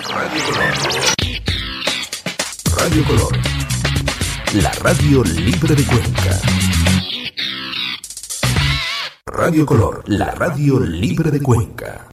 Radio Color. Radio Color. La radio libre de Cuenca. Radio Color, la radio libre de Cuenca.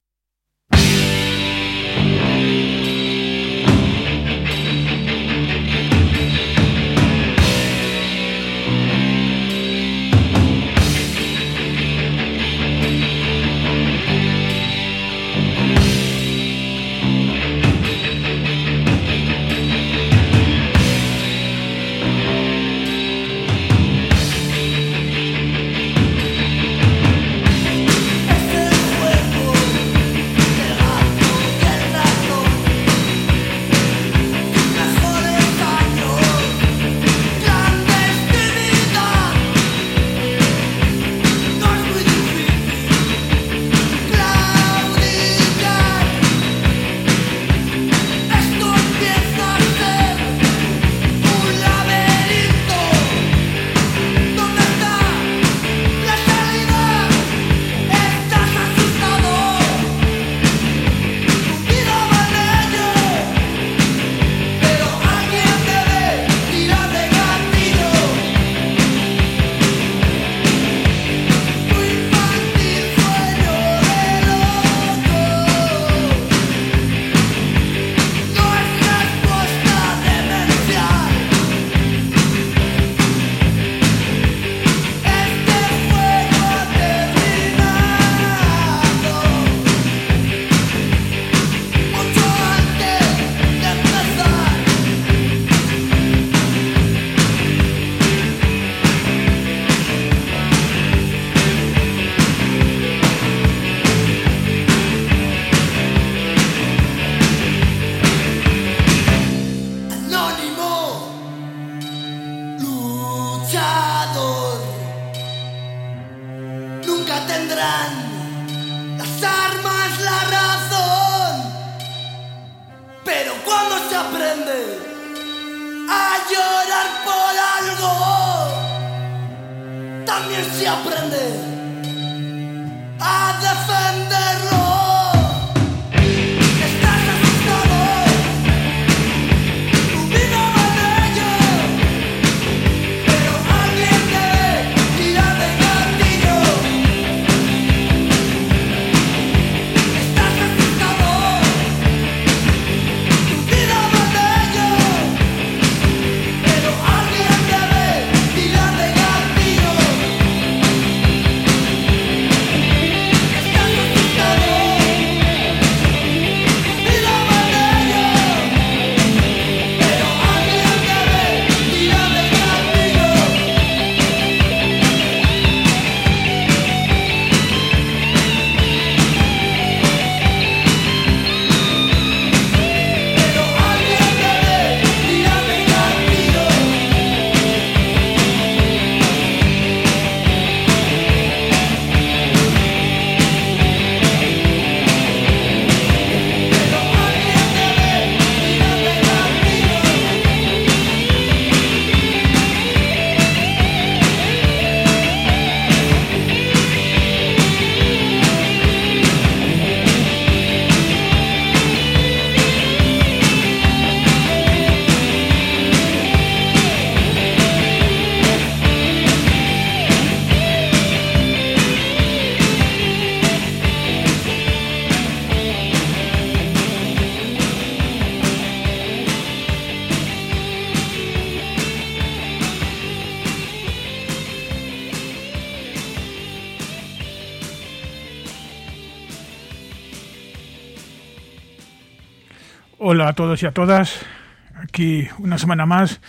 Hola a todos y a todas, aquí una semana más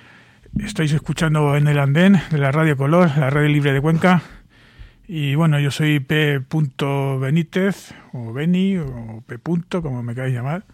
estáis escuchando en el andén de la Radio Color, la radio libre de Cuenca, y bueno, yo soy P. Benítez, o Beni, o P. como me queráis llamar,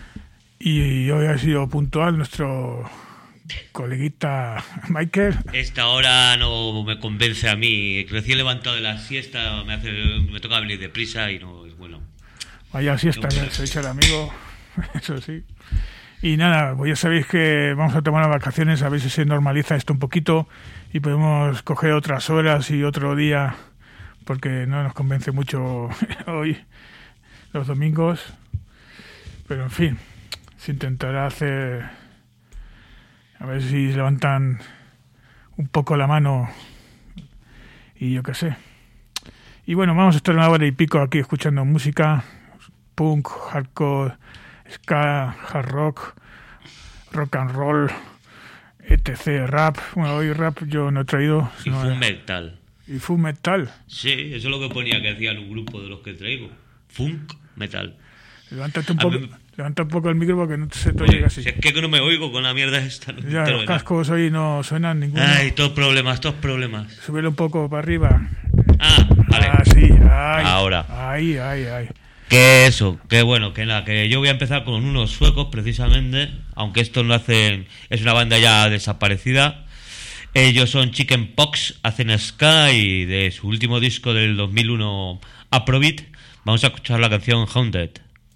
y hoy ha sido puntual nuestro coleguita Michael. Esta hora no me convence a mí, recién levantado de la siesta, me toca venir deprisa y no es bueno. Vaya siesta, que se echa el amigo. Eso sí. Y nada, pues ya sabéis que vamos a tomar las vacaciones, a ver si se normaliza esto un poquito y podemos coger otras horas y otro día, porque no nos convence mucho hoy los domingos. Pero en fin, se intentará hacer, a ver si levantan un poco la mano y yo qué sé. Y bueno, vamos a estar una hora y pico aquí escuchando música, punk, hardcore, ska, hard rock, rock and roll, etc, rap. Bueno, hoy rap yo no he traído. Y funk metal. Y funk metal. Sí, eso es lo que ponía que hacían un grupo de los que traigo. Funk metal. Levántate un poco, levanta un poco el micro porque no se te oye casi. Si es que no me oigo con la mierda esta. No ya, los cascos hoy no suenan ninguno. Ay, todos problemas. Súbelo un poco para arriba. Ah, vale. Ah, sí. Ay, ahora. Ay. Que eso, que bueno, que nada, que yo voy a empezar con unos suecos precisamente, aunque estos no hacen, es una banda ya desaparecida. Ellos son Chicken Pox, hacen ska y de su último disco del 2001, Afrobeat, vamos a escuchar la canción Haunted.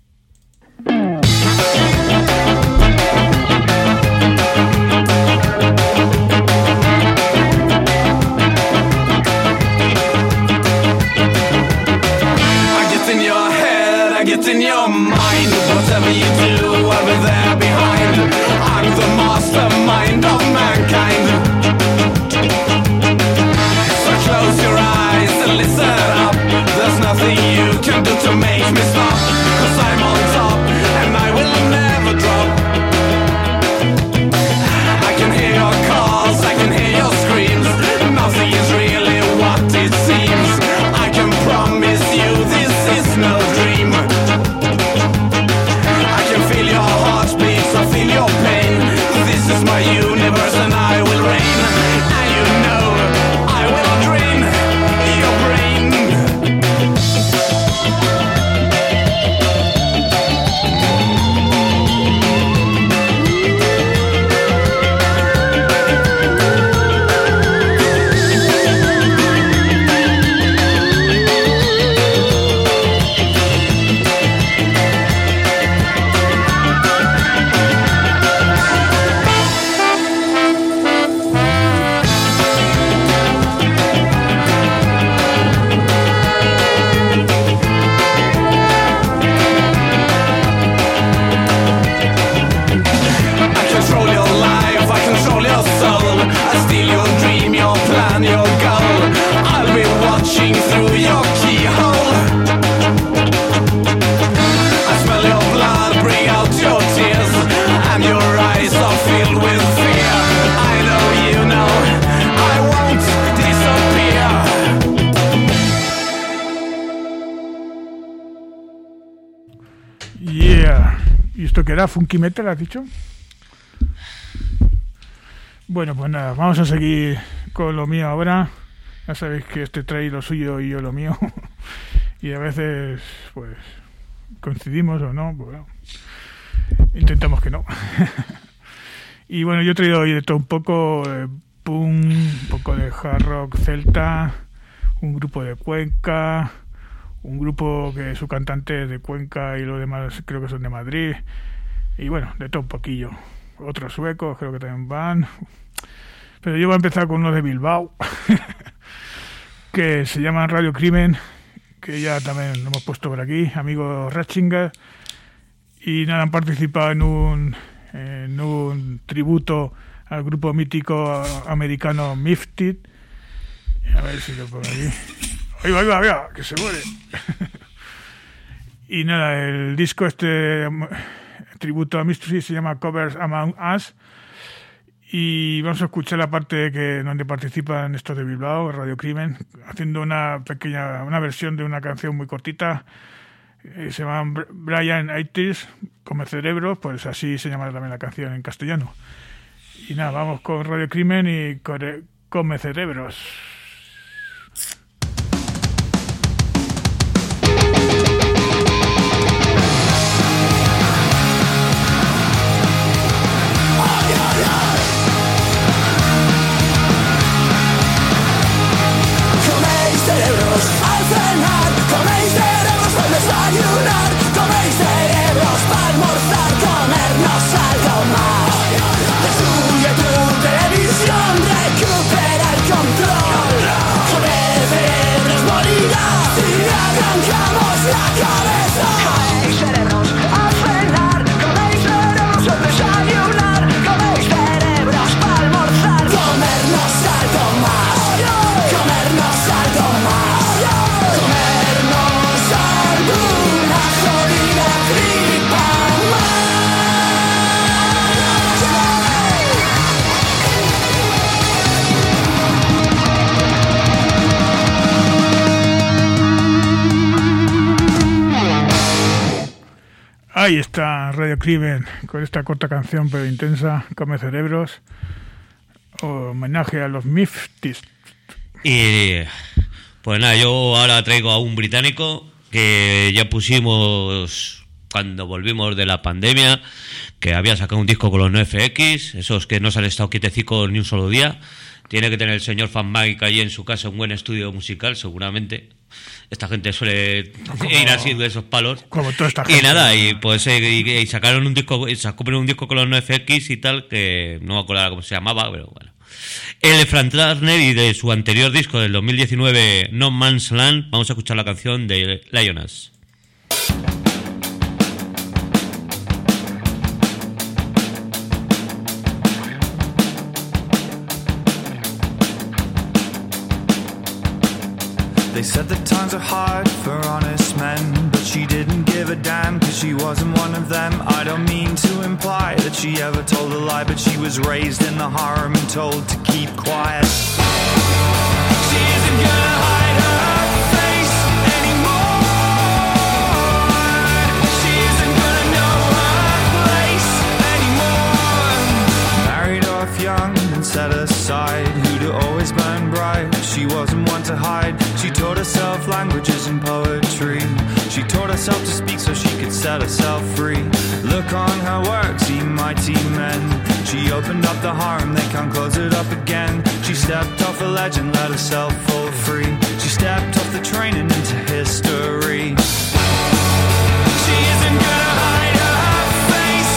Get in your mind, whatever you do, I'll be there behind. I'm the mastermind of mankind. So close your eyes and listen up. There's nothing you can do to make me stop. 'Cause I'm on top and I will never drop. I can hear your calls, I can hear your screams. Nothing is really what it seems. I can promise you this is no dream. I can feel your heartbeats, I feel your pain. This is my universe and I will reign. And you know I will drain your brain. Your goal, I'll be watching through your keyhole. I smell your blood, bring out your tears, and your eyes are filled with fear. I know you know, I won't disappear. Yeah. ¿Y esto qué era? ¿Funky metal, has dicho? Bueno, pues nada, vamos a seguir con lo mío ahora. Ya sabéis que trae lo suyo y yo lo mío. Y a veces, pues, coincidimos o no. Bueno, intentamos que no. Y bueno, yo he traído hoy de todo un poco de punk, un poco de hard rock celta, un grupo de Cuenca, un grupo que su cantante es de Cuenca y los demás creo que son de Madrid. Y bueno, de todo un poquillo. Otros suecos creo que también van. Pero yo voy a empezar con uno de Bilbao, que se llaman Radio Crimen, que ya también lo hemos puesto por aquí, amigos Ratzinger, y nada, han participado en un tributo al grupo mítico americano Mifted. A ver si lo pongo aquí. ¡Ahí va, que se muere! Y nada, el disco tributo a Mystery se llama Covers Among Us. Y vamos a escuchar la parte donde participan estos de Bilbao, Radio Crimen, haciendo una versión de una canción muy cortita. Se llama Brian Aitis, Come Cerebros, pues así se llama también la canción en castellano. Y nada, vamos con Radio Crimen y Come Cerebros. Al cenar, coméis cerebros al desayunar, coméis cerebros para almorzar, comernos algo más. Destruye tu televisión, recupera el control. Ahí está Radio Crimen con esta corta canción pero intensa, Come Cerebros, homenaje a los Miftis. Y pues nada, yo ahora traigo a un británico que ya pusimos cuando volvimos de la pandemia, que había sacado un disco con los NoFX, esos que no se han estado quietecicos ni un solo día. Tiene que tener el señor Fan Mike allí en su casa un buen estudio musical, seguramente. Esta gente suele ir así de esos palos. Como toda esta gente. Y nada, y pues y sacaron un disco, sacó un disco con los NoFX y tal, que no me acuerdo cómo se llamaba, pero bueno. El de Frank Turner y de su anterior disco del 2019, No Man's Land, vamos a escuchar la canción de Lioness. They said that times are hard for honest men, but she didn't give a damn cause she wasn't one of them. I don't mean to imply that she ever told a lie, but she was raised in the harem and told to keep quiet. She isn't gonna hide her face anymore. She isn't gonna know her place anymore. Married off young and set aside, who'd always burn bright. She wasn't one to hide. She taught herself languages and poetry. She taught herself to speak so she could set herself free. Look on her work, see mighty men. She opened up the harem, they can't close it up again. She stepped off a ledge and let herself fall free. She stepped off the train and into history. She isn't gonna hide her face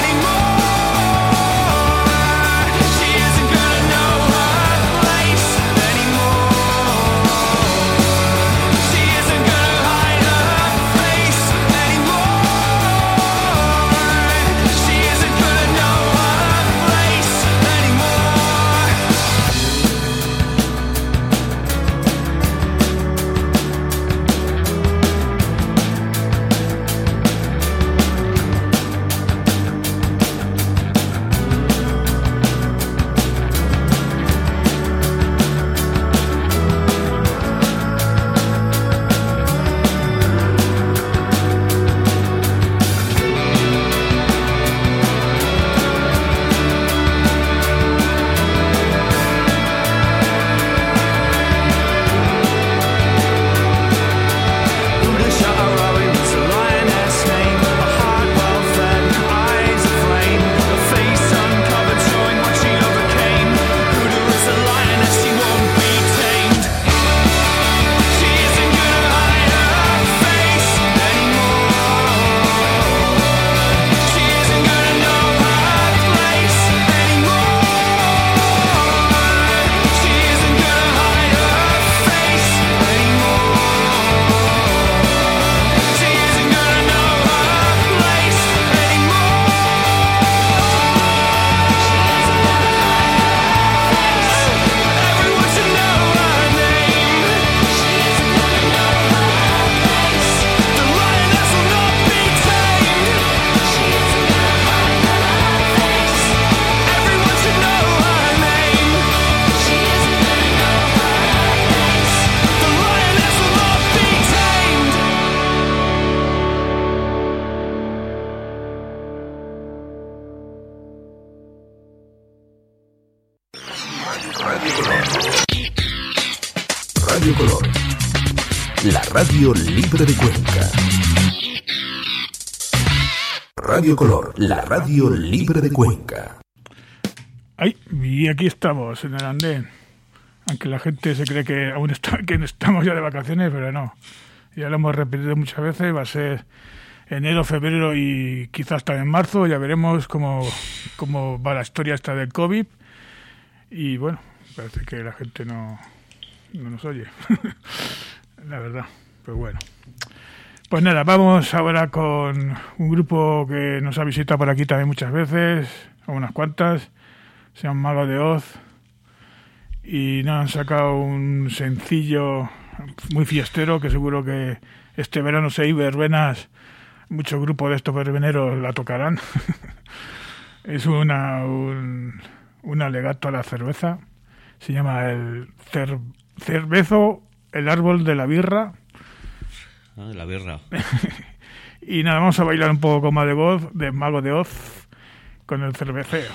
anymore. She isn't gonna know her place anymore. She isn't gonna hide her face anymore. She isn't gonna know her place anymore. Buddha Sha'arawi was a lioness name, a heart well fed, eyes aflame, a face uncovered showing what she overcame. Buddha is a lioness, she won't be tamed. She isn't gonna hide her face anymore. She isn't gonna know her place anymore. She isn't gonna hide her face anymore. She isn't gonna know her place anymore. Everyone should know her name. The lioness will not be tamed. Everyone should know her name. The lioness will not be tamed. Radio Color. La radio libre de Cuenca. Radio Color, la radio libre de Cuenca. Ay, y aquí estamos en el andén. Aunque la gente se cree que aún que estamos ya de vacaciones, pero no. Ya lo hemos repetido muchas veces, va a ser enero, febrero y quizás también marzo. Ya veremos cómo va la historia esta del COVID. Y bueno, parece que la gente no nos oye. La verdad, pero bueno. Pues nada, vamos ahora con un grupo que nos ha visitado por aquí también muchas veces, unas cuantas. Se llama Mago de Oz. Y nos han sacado un sencillo muy fiestero que seguro que este verano, si hay verbenas, muchos grupos de estos verbeneros la tocarán. Es un alegato a la cerveza. Se llama el Cervezo, el árbol de la birra. La birra. Y nada, vamos a bailar un poco con Mago de Oz, con el cerveceo.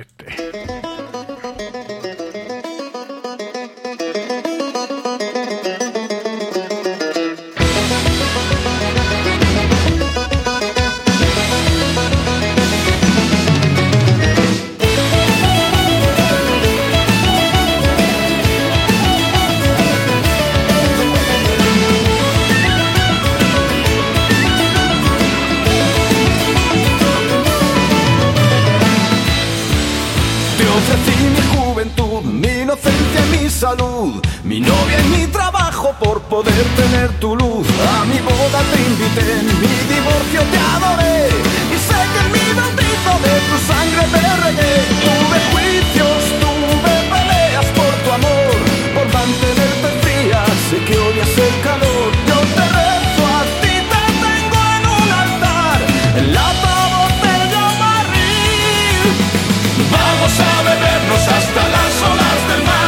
Salud, mi novia y mi trabajo por poder tener tu luz. A mi boda te invité, en mi divorcio te adoré y sé que en mi bautizo de tu sangre te regué. Tuve juicios, tuve peleas por tu amor, por mantenerte fría, sé que odias el calor. Yo te rezo a ti, te tengo en un altar, en lata, botella, barril. Vamos a bebernos hasta las olas del mar.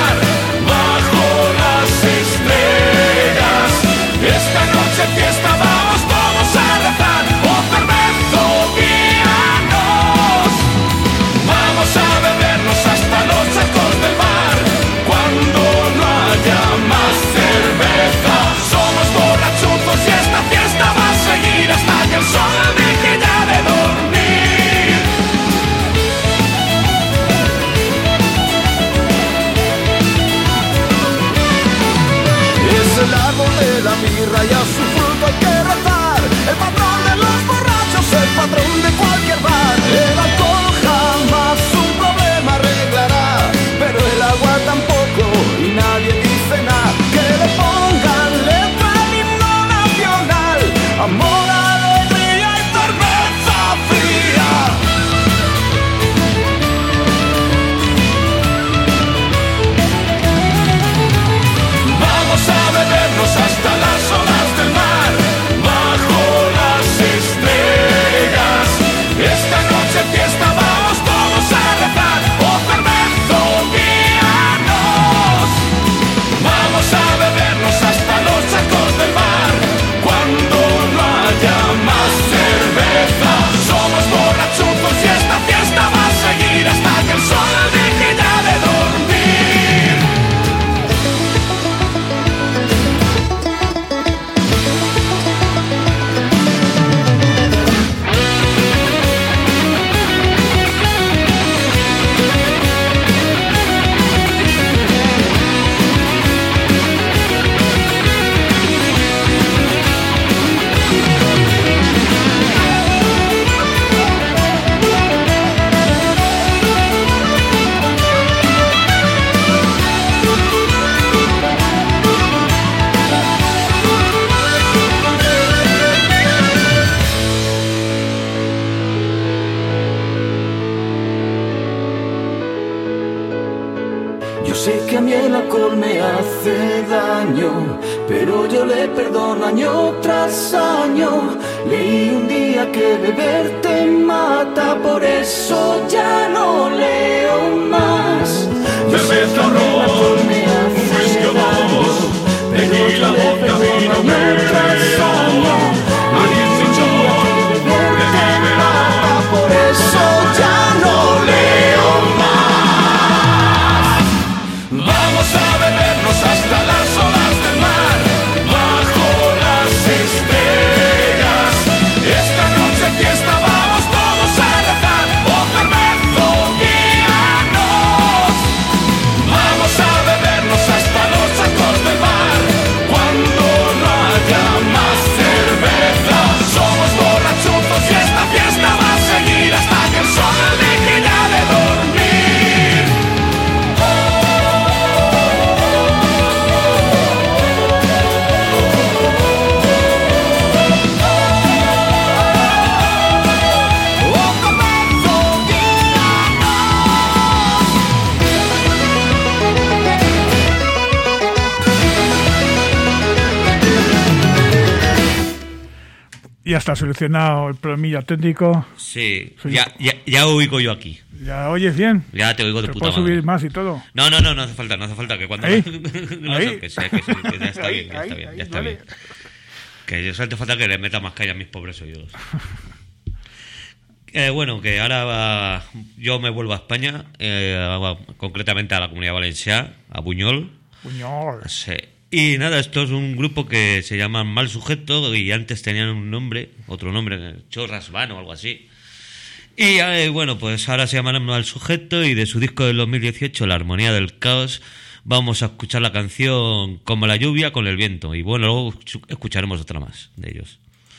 Esta noche fiesta, vamos todos a rezar, oh cerveza, guíanos. Vamos a bebernos hasta los charcos del mar, cuando no haya más cerveza. Somos borrachuzos y esta fiesta va a seguir hasta que el sol deje ya de dormir. Es el árbol de la birra y a su fruto hay que rezar. El patrón de los borrachos, el patrón de cualquier bar. El alcohol jamás un problema arreglará, pero el agua tampoco y nadie dice nada. Que le pongan letra al himno nacional, amor, alegría y cerveza fría. Vamos a bebernos hasta las olas del mar, bajo las estrellas. Esta noche fiesta, vamos todos a rezar, oh cerveza, guíanos. Vamos a bebernos hasta los charcos del mar, cuando no haya más cerveza. Somos borrachuzos y esta fiesta va a seguir hasta que el sol deje ya de dormir. Yo sé que a mí el alcohol me hace daño, pero yo le perdono año tras año. Leí un día que beber te mata, por eso ya no leo más. Yo sé que a mí el alcohol me hace daño, pero yo le perdono año tras año. Leí un día que beber te mata, por eso ya no leo más. Vamos a bebernos hasta las olas del mar, bajo las estrellas. Esta noche fiesta, vamos todos a rezar, oh cerveza, guíanos. Vamos a bebernos hasta los charcos del mar, cuando no haya más cerveza. Somos borrachuzos y esta fiesta va a seguir hasta que el sol deje ya de dormir. Ya está solucionado el problemilla técnico. Sí, ya ubico yo aquí. ¿Ya oyes bien? Ya te oigo de ¿Te puta puedo madre. subir más y todo? No hace falta, que cuando... Ahí. No Ahí. sé, que ya está bien, Ahí, ya está bien. Que yo hace falta que le meta más caña a mis pobres oídos. Bueno, que ahora yo me vuelvo a España, concretamente a la Comunidad Valenciana, a Buñol. Buñol. Sí. Y nada, esto es un grupo que se llama Mal Sujeto y antes tenían un nombre, otro nombre, Chorras Van o algo así. Y bueno, pues ahora se llaman Mal Sujeto y de su disco del 2018, La Armonía del Caos, vamos a escuchar la canción Como la lluvia con el viento. Y bueno, luego escucharemos otra más de ellos.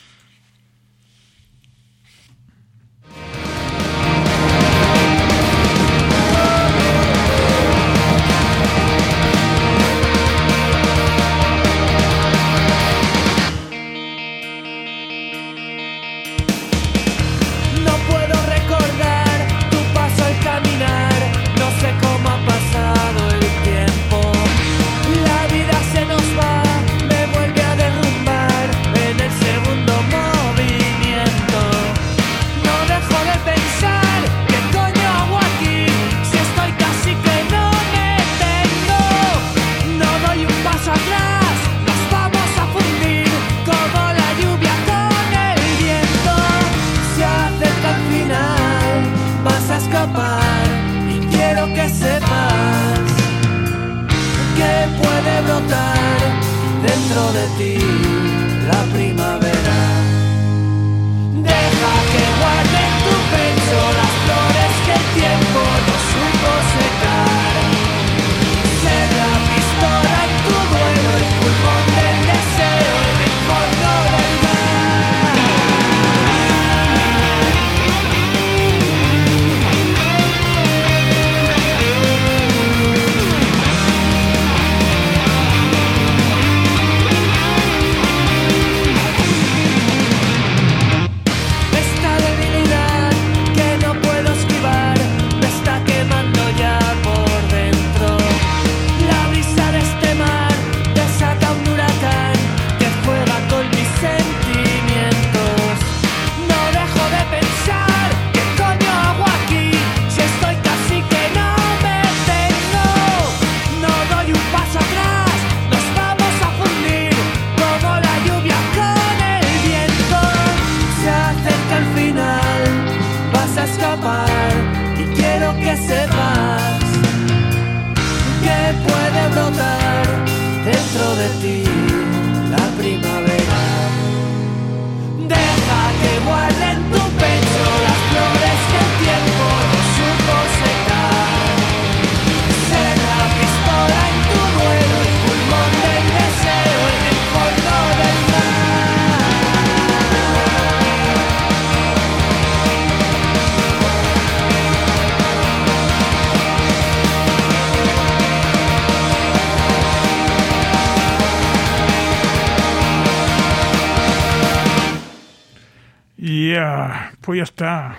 Pues ya está.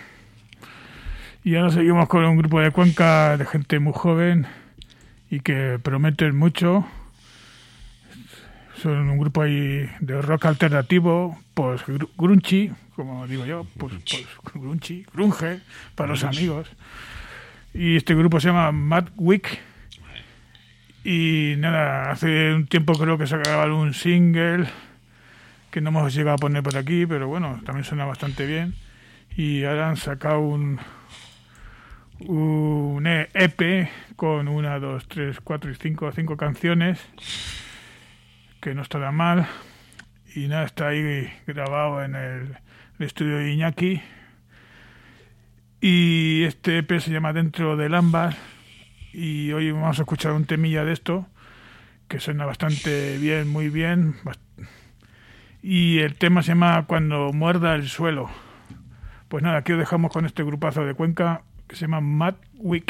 Y ahora seguimos con un grupo de Cuenca de gente muy joven y que prometen mucho. Son un grupo ahí de rock alternativo, pues grungy, como digo yo, pues grungy, grunge para los amigos. Y este grupo se llama Mad Wick. Y nada, hace un tiempo creo que se grabado un single que no hemos llegado a poner por aquí, pero bueno, también suena bastante bien. Y ahora han sacado un EP con 1, 2, 3, 4 y 5 canciones, que no está tan mal. Y nada, está ahí grabado en el estudio de Iñaki. Y este EP se llama Dentro del Ámbar. Y hoy vamos a escuchar un temilla de esto, que suena bastante bien, muy bien. Y el tema se llama Cuando muerda el suelo. Pues nada, aquí os dejamos con este grupazo de Cuenca que se llama Mad Wick.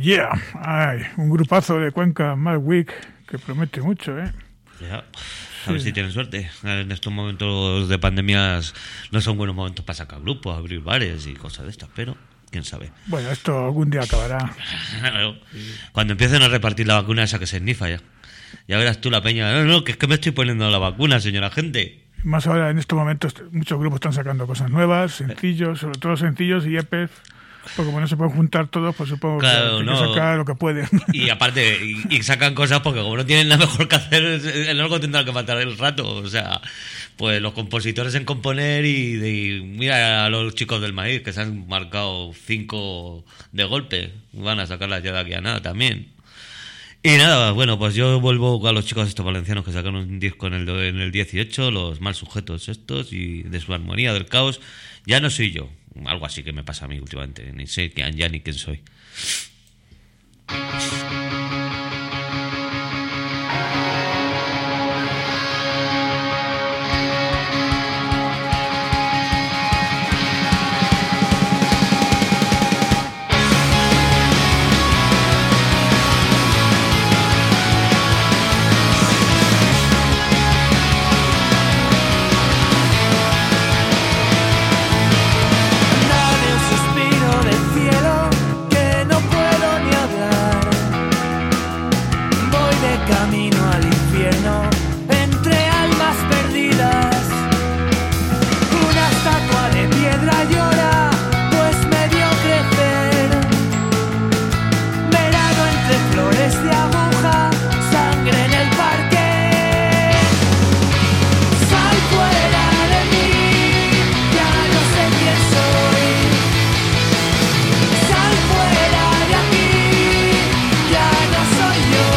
Yeah, ay, un grupazo de Cuenca, Mad Week, que promete mucho, ¿eh? Ya. A ver si tienen suerte. En estos momentos de pandemias no son buenos momentos para sacar grupos, abrir bares y cosas de estas, pero quién sabe. Bueno, esto algún día acabará. Cuando empiecen a repartir la vacuna esa que se esnifa ya. Ya verás tú la peña. No, que es que me estoy poniendo la vacuna, señora gente. Más ahora, en estos momentos, muchos grupos están sacando cosas nuevas, sencillos, sobre todo sencillos y EPs. Porque como no se pueden juntar todos, pues supongo Claro, que no. sacar lo que pueden. Y aparte, y sacan cosas porque como no tienen nada mejor que hacer, el algo tendrán que matar el rato. O sea, pues los compositores en componer y mira a los chicos del maíz que se han marcado 5 de golpe. Van a sacarlas ya de aquí a nada también. Y nada, bueno, pues yo vuelvo a los chicos estos valencianos que sacaron un disco en el 18, los mal sujetos estos, y de su armonía, del caos. Ya no soy yo. Algo así que me pasa a mí últimamente. Ni sé ya ni quién soy. Dame un suspiro del cielo que no puedo ni hablar. Voy de camino al infierno entre almas perdidas. Una estatua de piedra llora, pues me vio crecer. Verano entre flores de aguja, sangre en el parque. Sal fuera de mí, ya no sé quién soy. Sal fuera de aquí, ya no soy yo.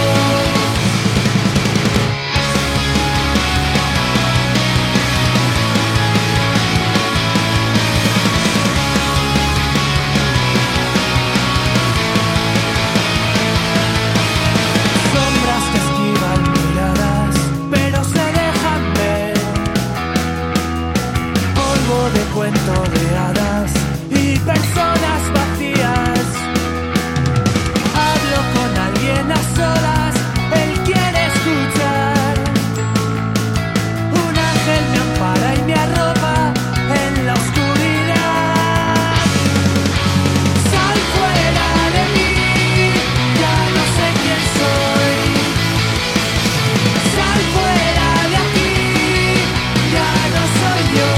Sombras que esquivan miradas, pero se dejan ver. Polvo de cuento de hadas y personas vacías. Hablo con alguien a solas, él quiere escuchar. Un ángel me ampara y me arropa en la oscuridad. Sal fuera de mí, ya no sé quién soy. Sal fuera de aquí, ya no soy yo.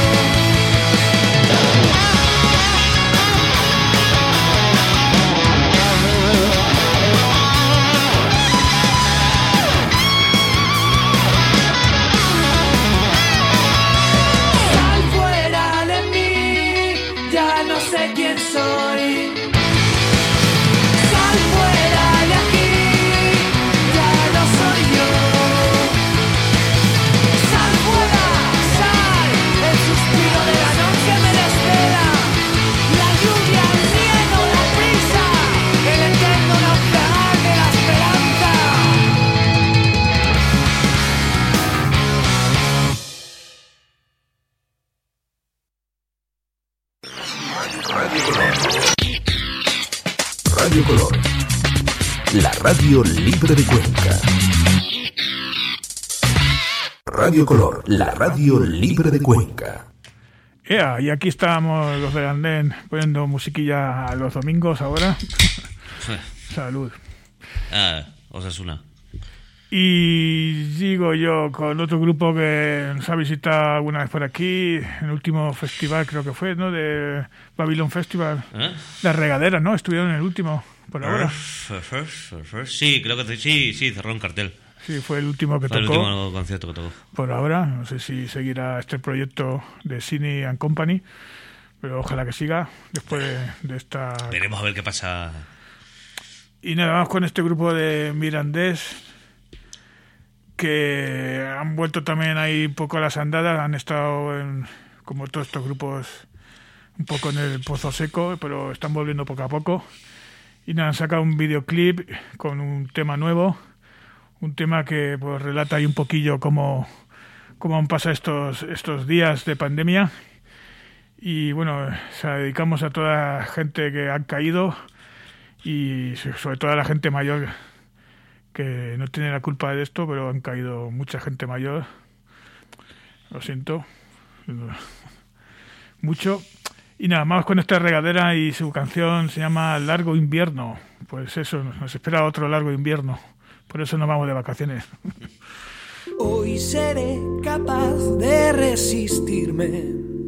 Sal fuera de mí, ya no sé quién soy. Sal fuera de aquí, ya no soy yo. Sal fuera, sal, el suspiro de la noche me desvela. La lluvia, el miedo, la prisa, el eterno naufragar de la esperanza. Radio Color. La radio libre de Cuenca. Radio Color, la radio libre de Cuenca. Y aquí estábamos los de Andén poniendo musiquilla a los domingos ahora. Salud. Osasuna. Y digo yo con otro grupo que nos ha visitado alguna vez por aquí, en el último festival creo que fue, ¿no? De Babylon Festival. Las Regaderas, ¿no? Estuvieron en el último, por ahora. Sí, creo que sí, cerró un cartel. Sí, fue el último que Fue el tocó. último concierto que tocó. Por ahora, no sé si seguirá este proyecto de Cine and Company, pero ojalá que siga después de esta... Veremos a ver qué pasa. Y nada más con este grupo de Mirandés, que han vuelto también ahí un poco a las andadas, han estado como todos estos grupos un poco en el pozo seco, pero están volviendo poco a poco. Y nada, han sacado un videoclip con un tema nuevo, un tema que pues relata ahí un poquillo cómo han pasado estos días de pandemia. Y bueno, se dedicamos a toda la gente que ha caído y sobre todo a la gente mayor que no tiene la culpa de esto, pero han caído mucha gente mayor. Lo siento mucho. Y nada, más con esta regadera, y su canción se llama Largo Invierno. Pues eso, nos espera otro largo invierno. Por eso nos vamos de vacaciones. Hoy seré capaz de resistirme.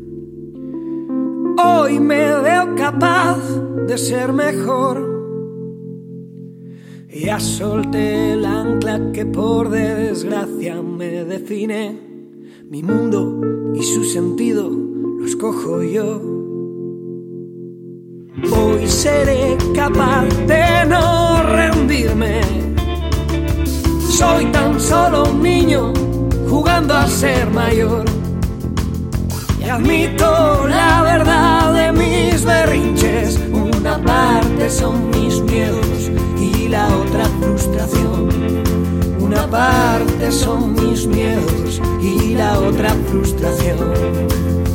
Hoy me veo capaz de ser mejor. Ya solté el ancla que por desgracia me define. Mi mundo y su sentido lo escojo yo. Hoy seré capaz de no rendirme. Soy tan solo un niño jugando a ser mayor. Y admito la verdad de mis berrinches. Una parte son mis miedos y la otra frustración. Una parte son mis miedos y la otra frustración.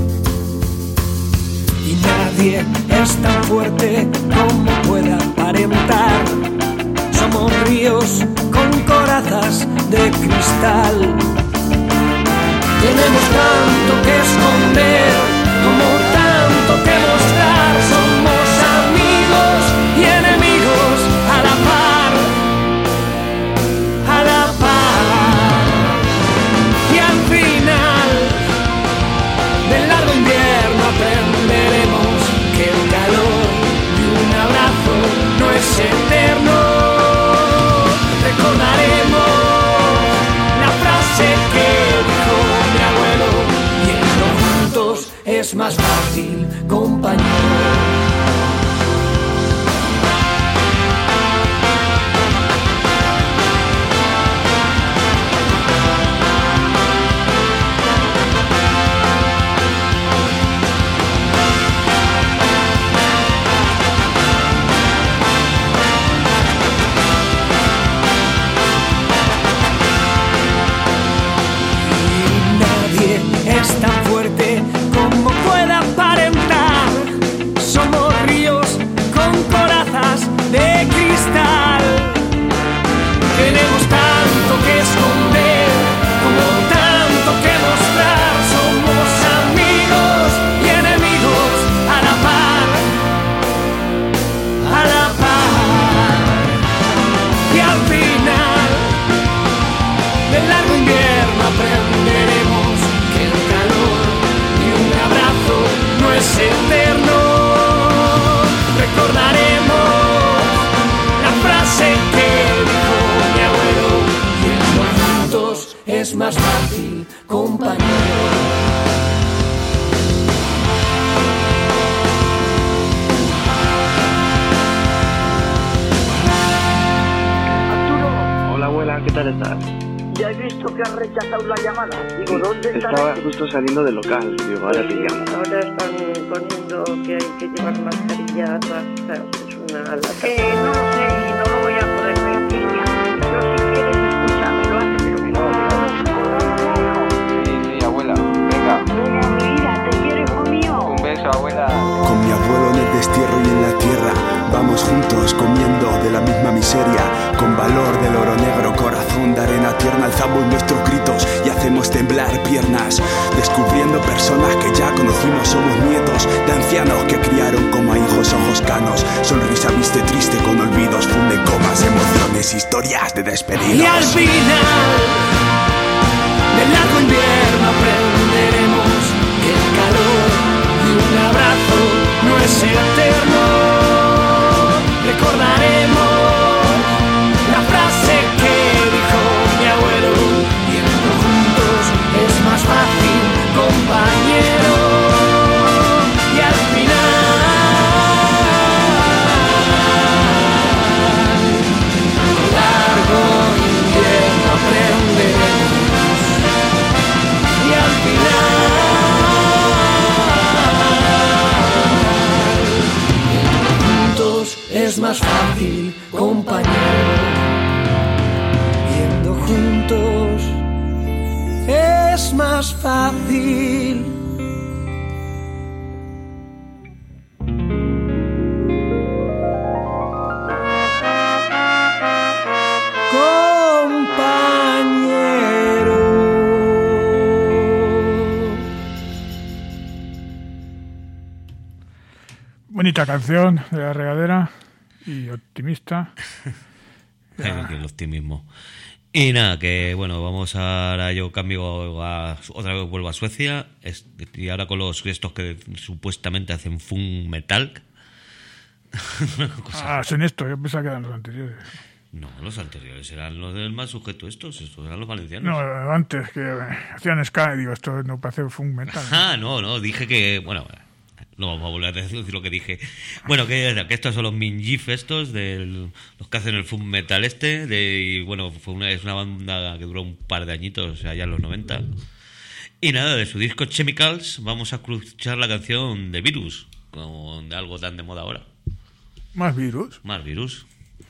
Y nadie es tan fuerte como pueda aparentar. Somos ríos con corazas de cristal. Tenemos tanto que esconder, como tanto que mostrar. Somos amigos y enemigos a la par, a la par. Y al final del largo invierno aprenderemos que el calor de un abrazo no es eterno. Recordaremos la frase que dijo mi abuelo: yendo juntos es más fácil, compañero. Es tan fuerte como pueda aparentar. Somos ríos con corazas de cristal. Tenemos tanto que esconder, como tanto que mostrar. Somos amigos y enemigos a la par, a la par. Y al final del largo invierno aprenderemos que el calor de un abrazo no es eterno. Recordaremos la frase que dijo mi abuelo: yendo juntos es más fácil, compañero. Hola abuela, ¿qué tal estás? Ya he visto que has rechazado la llamada. Digo, ¿dónde estás? Estaba justo saliendo del local. Digo, ahora te llamo. Ahora están poniendo que hay que llevar mascarillas. Es una lata. No lo sé y no lo voy a poder ver en línea. Yo si quieres escucharme lo hace, pero que no. Sí, abuela. Venga. Venga, mi vida, te quiero, hijo mío. Un beso, abuela. Con mi abuelo en el destierro y en la tierra, vamos juntos comiendo de la misma miseria. Con valor del oro negro, corazón de arena tierna, alzamos nuestros gritos y hacemos temblar piernas. Descubriendo personas que ya conocimos, somos nietos de ancianos que criaron como a hijos ojos canos. Sonrisa viste triste con olvidos, funde comas, emociones, historias de despedidos. Y al final del largo invierno aprenderemos que el calor de un abrazo no es eterno. Recordaremos la frase que dijo mi abuelo: yendo juntos es más fácil, compañero. Y al final largo invierno aprenderemos. Y al final es más fácil, compañero. Yendo juntos es más fácil. Bonita canción de La Regadera y optimista. El optimismo. Y nada, que bueno, vamos ahora, yo cambio otra vez vuelvo a Suecia, y ahora con los estos que supuestamente hacen funk metal. Son estos, yo pensaba que eran los anteriores. No, los anteriores eran los del más sujeto estos eran los valencianos. No, antes que hacían ska, digo, esto no parece funk metal. No, dije que, bueno, no vamos a volver a decir lo que dije. Bueno, que estos son los Minjif estos, los que hacen el funk metal y bueno, es una banda que duró un par de añitos, o sea, ya en los 90. Y nada, de su disco Chemicals vamos a escuchar la canción de Virus, de algo tan de moda ahora. ¿Más Virus? Más Virus.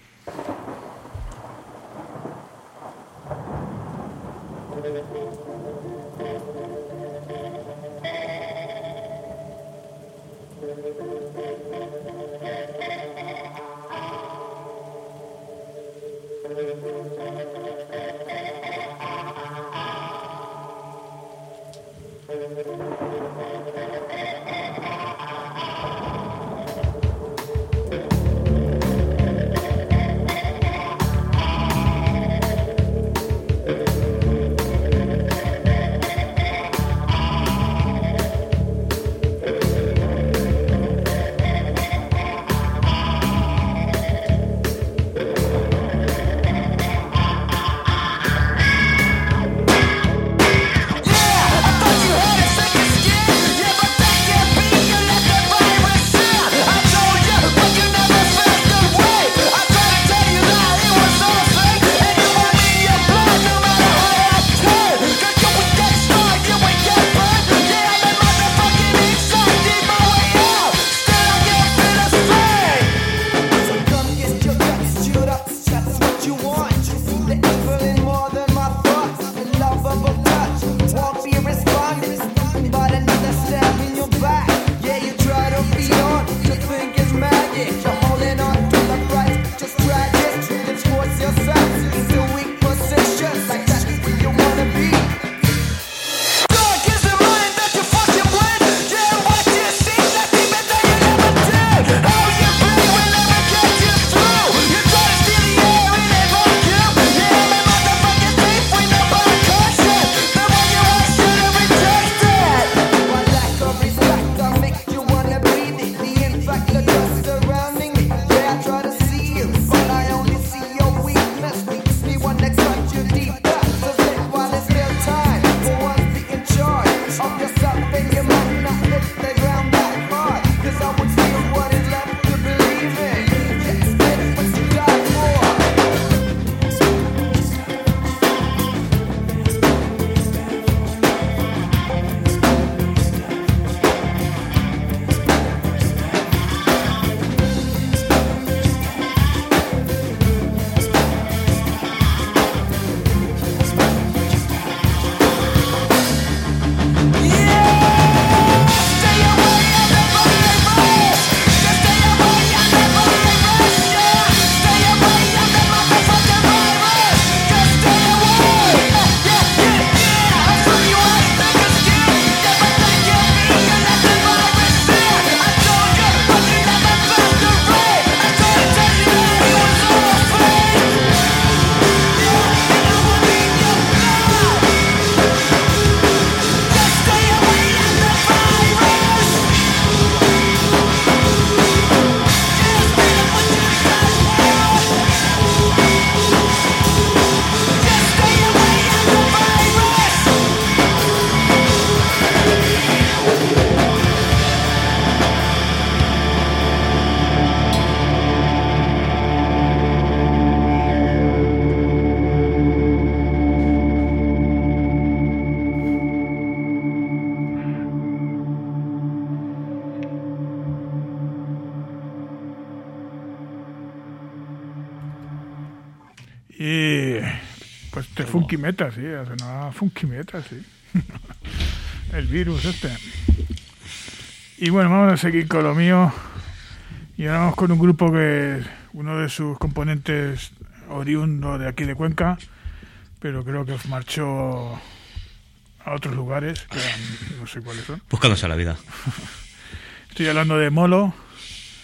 Y pues de funky metal, sí, sonaba funky metal, sí. El virus este. Y bueno, vamos a seguir con lo mío. Y ahora vamos con un grupo que uno de sus componentes oriundo de aquí de Cuenca, pero creo que marchó a otros lugares, que no sé cuáles son. Buscándose la vida. Estoy hablando de Molo,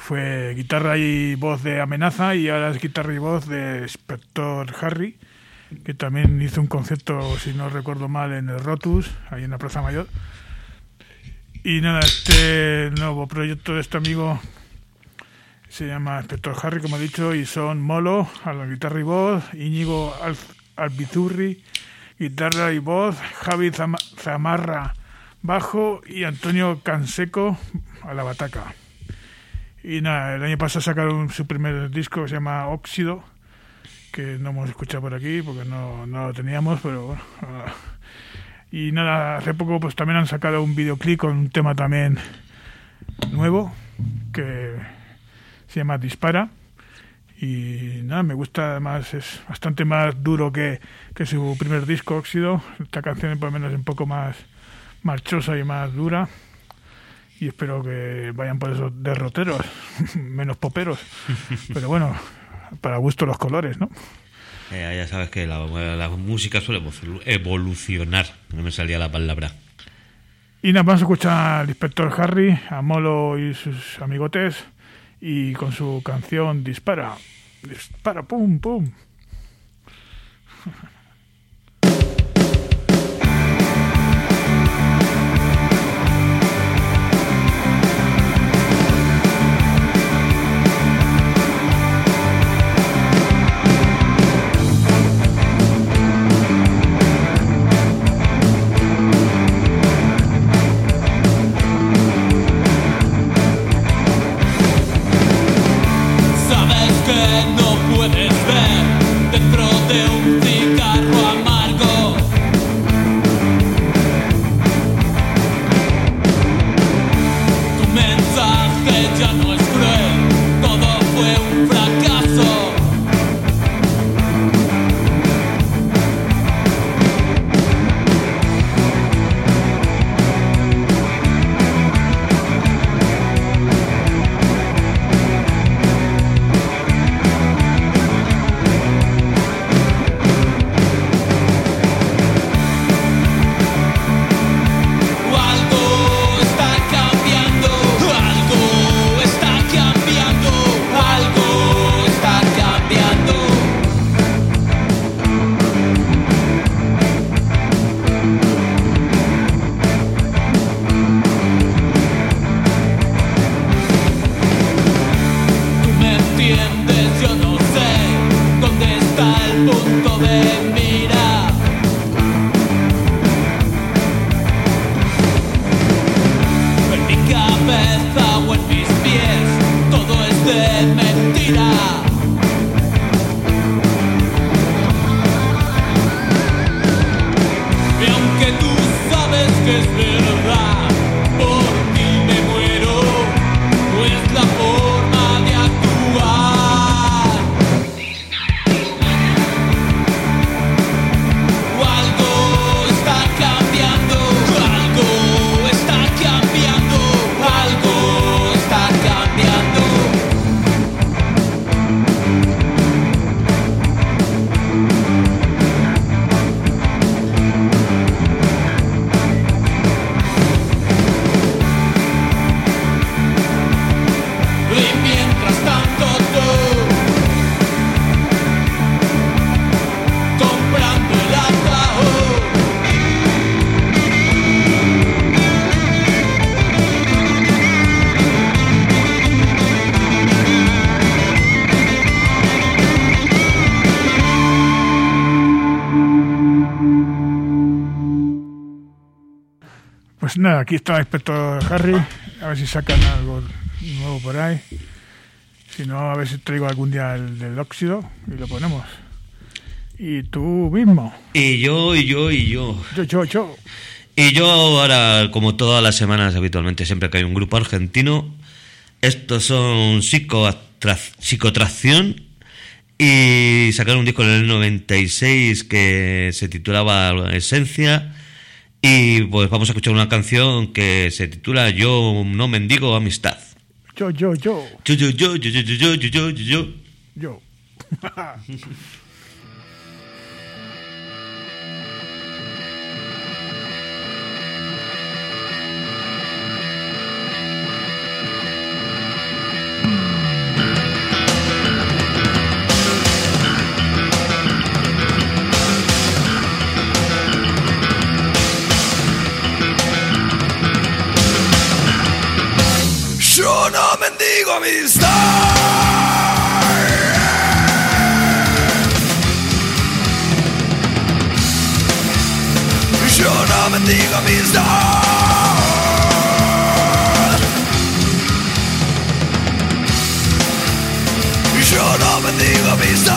fue guitarra y voz de Amenaza, y ahora es guitarra y voz de Inspector Harry, que también hizo un concierto, si no recuerdo mal, en el Rotus, ahí en la Plaza Mayor. Y nada, este nuevo proyecto de este amigo se llama Inspector Harry, como he dicho, y son Molo a la guitarra y voz, Íñigo Albizurri, guitarra y voz, Javi Zamarra, bajo, y Antonio Canseco a la bataca. Y nada, el año pasado sacaron su primer disco que se llama Óxido, que no hemos escuchado por aquí porque no lo teníamos, pero bueno. Y nada, hace poco pues también han sacado un videoclip con un tema también nuevo que se llama Dispara. Y nada, me gusta, además es bastante más duro que su primer disco Óxido. Esta canción por lo menos es un poco más marchosa y más dura, y espero que vayan por esos derroteros menos poperos, pero bueno, para gusto los colores, ¿no? Ya sabes que la música suele evolucionar, no me salía la palabra. Y nada, vamos a escuchar al Inspector Harry, a Molo y sus amigotes, y con su canción Dispara, pum, pum. Sabes que no puedes ver dentro de un cigarro amargo. Tu mensaje ya no es cruel, todo fue un fracaso. Yo no sé dónde está el punto de mira. En mi cabeza o en mis pies todo es de mentira. Y aunque tú sabes que es verdad, por ti me muero, no es la forma de actuar. Pues nada, aquí está el Inspector Harry, a ver si sacan algo nuevo por ahí. Si no, a ver si traigo algún día el del Óxido y lo ponemos. Y tú mismo. Y yo. Yo. Y yo ahora, como todas las semanas habitualmente, siempre que hay un grupo argentino, estos son Psicotracción, y sacaron un disco en el 96 que se titulaba Esencia. Y pues vamos a escuchar una canción que se titula Yo no mendigo amistad. Yo. amistad. Yo no mendigo amistad. Yo no mendigo amistad.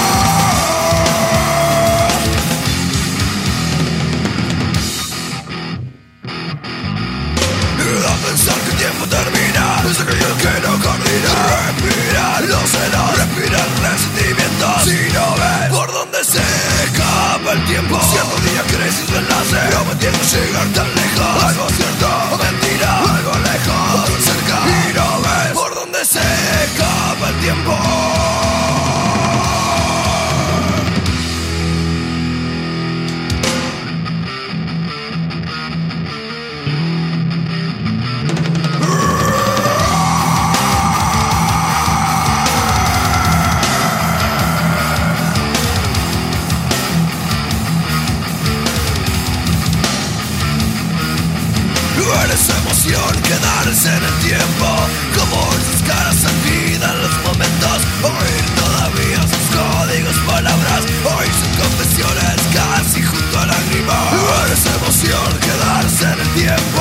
A pensar que el tiempo termina, es aquello que no coordina. Respirar no será, respirar resentimientos. Si no ves por dónde se escapa el tiempo, cierto día creces su enlace, prometiendo llegar tan lejos. Algo cierto, o mentira, algo lejos, otro cerca. Y no ves por dónde se escapa el tiempo. Esa emoción, quedarse en el tiempo, como esas caras olvidan los momentos, oír todavía sus códigos, palabras, oír sus confesiones casi junto a lágrimas. Esa emoción, quedarse en el tiempo.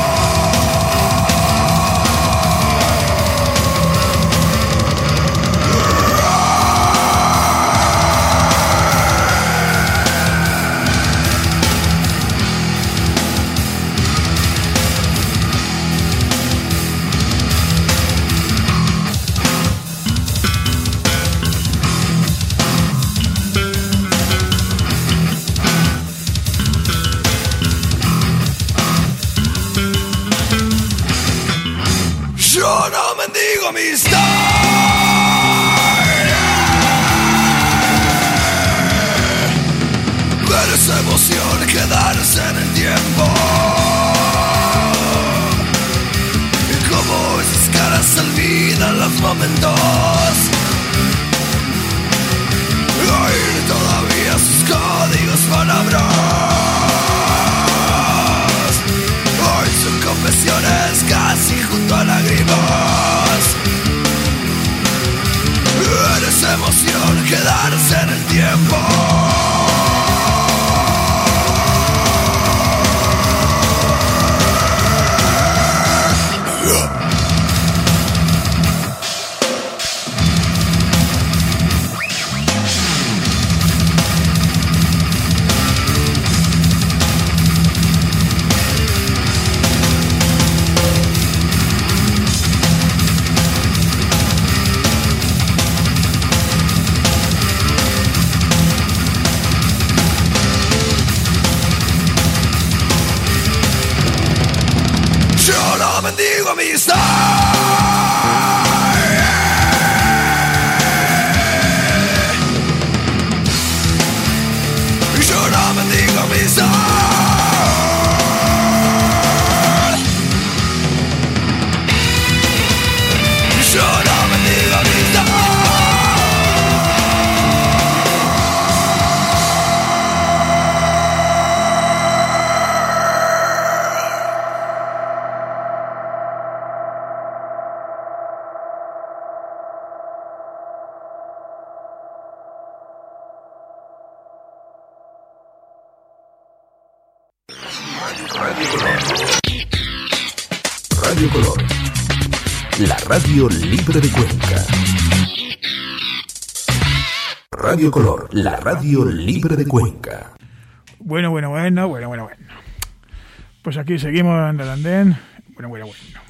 Yo no mendigo amistad. Ver esa emoción, quedarse en el tiempo. Y como esas caras olvidan los momentos, oír todavía sus códigos, palabras, hoy son confesiones casi junto a lágrimas. Eres emoción, quedarse en el tiempo. Yo no mendigo amistad. Yo no mendigo amistad. Yo no mendigo amistad. Radio Color, la radio libre de Cuenca. Radio Color, la radio libre de Cuenca. Bueno. Pues aquí seguimos en el andén. Bueno.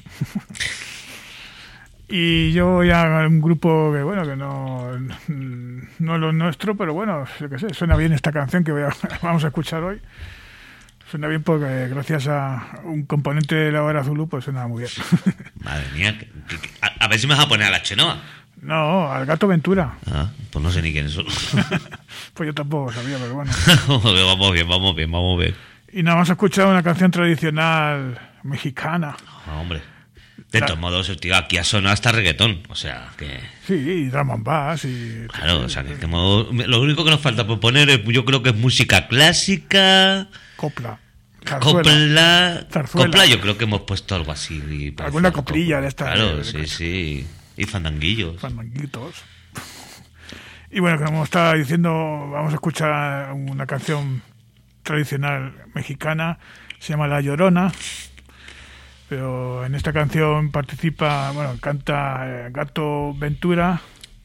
Y yo ya un grupo que no es lo nuestro, pero bueno, yo qué sé, suena bien esta canción que vamos a escuchar hoy. Suena bien porque gracias a un componente de la hora Zulu, pues suena muy bien. Madre mía, a ver si me vas a poner a la Chenoa. No, al Gato Ventura. Ah, pues no sé ni quién es. Pues yo tampoco sabía, pero bueno. Vamos bien. Y nada más escuchado una canción tradicional mexicana. Ah, hombre. De todos modos, tío, aquí ha sonado hasta reggaetón. O sea, que... Sí, y drum and bass y... Claro, o sea, que lo único que nos falta por poner, yo creo que es música clásica... Copla. Zarzuela. Zarzuela. Copla, yo creo que hemos puesto algo así. Alguna coplilla de estas. Claro, sí. Y fandanguillos. Fandanguitos. Y bueno, como estaba diciendo, vamos a escuchar una canción tradicional mexicana, se llama La Llorona, pero en esta canción canta Gato Ventura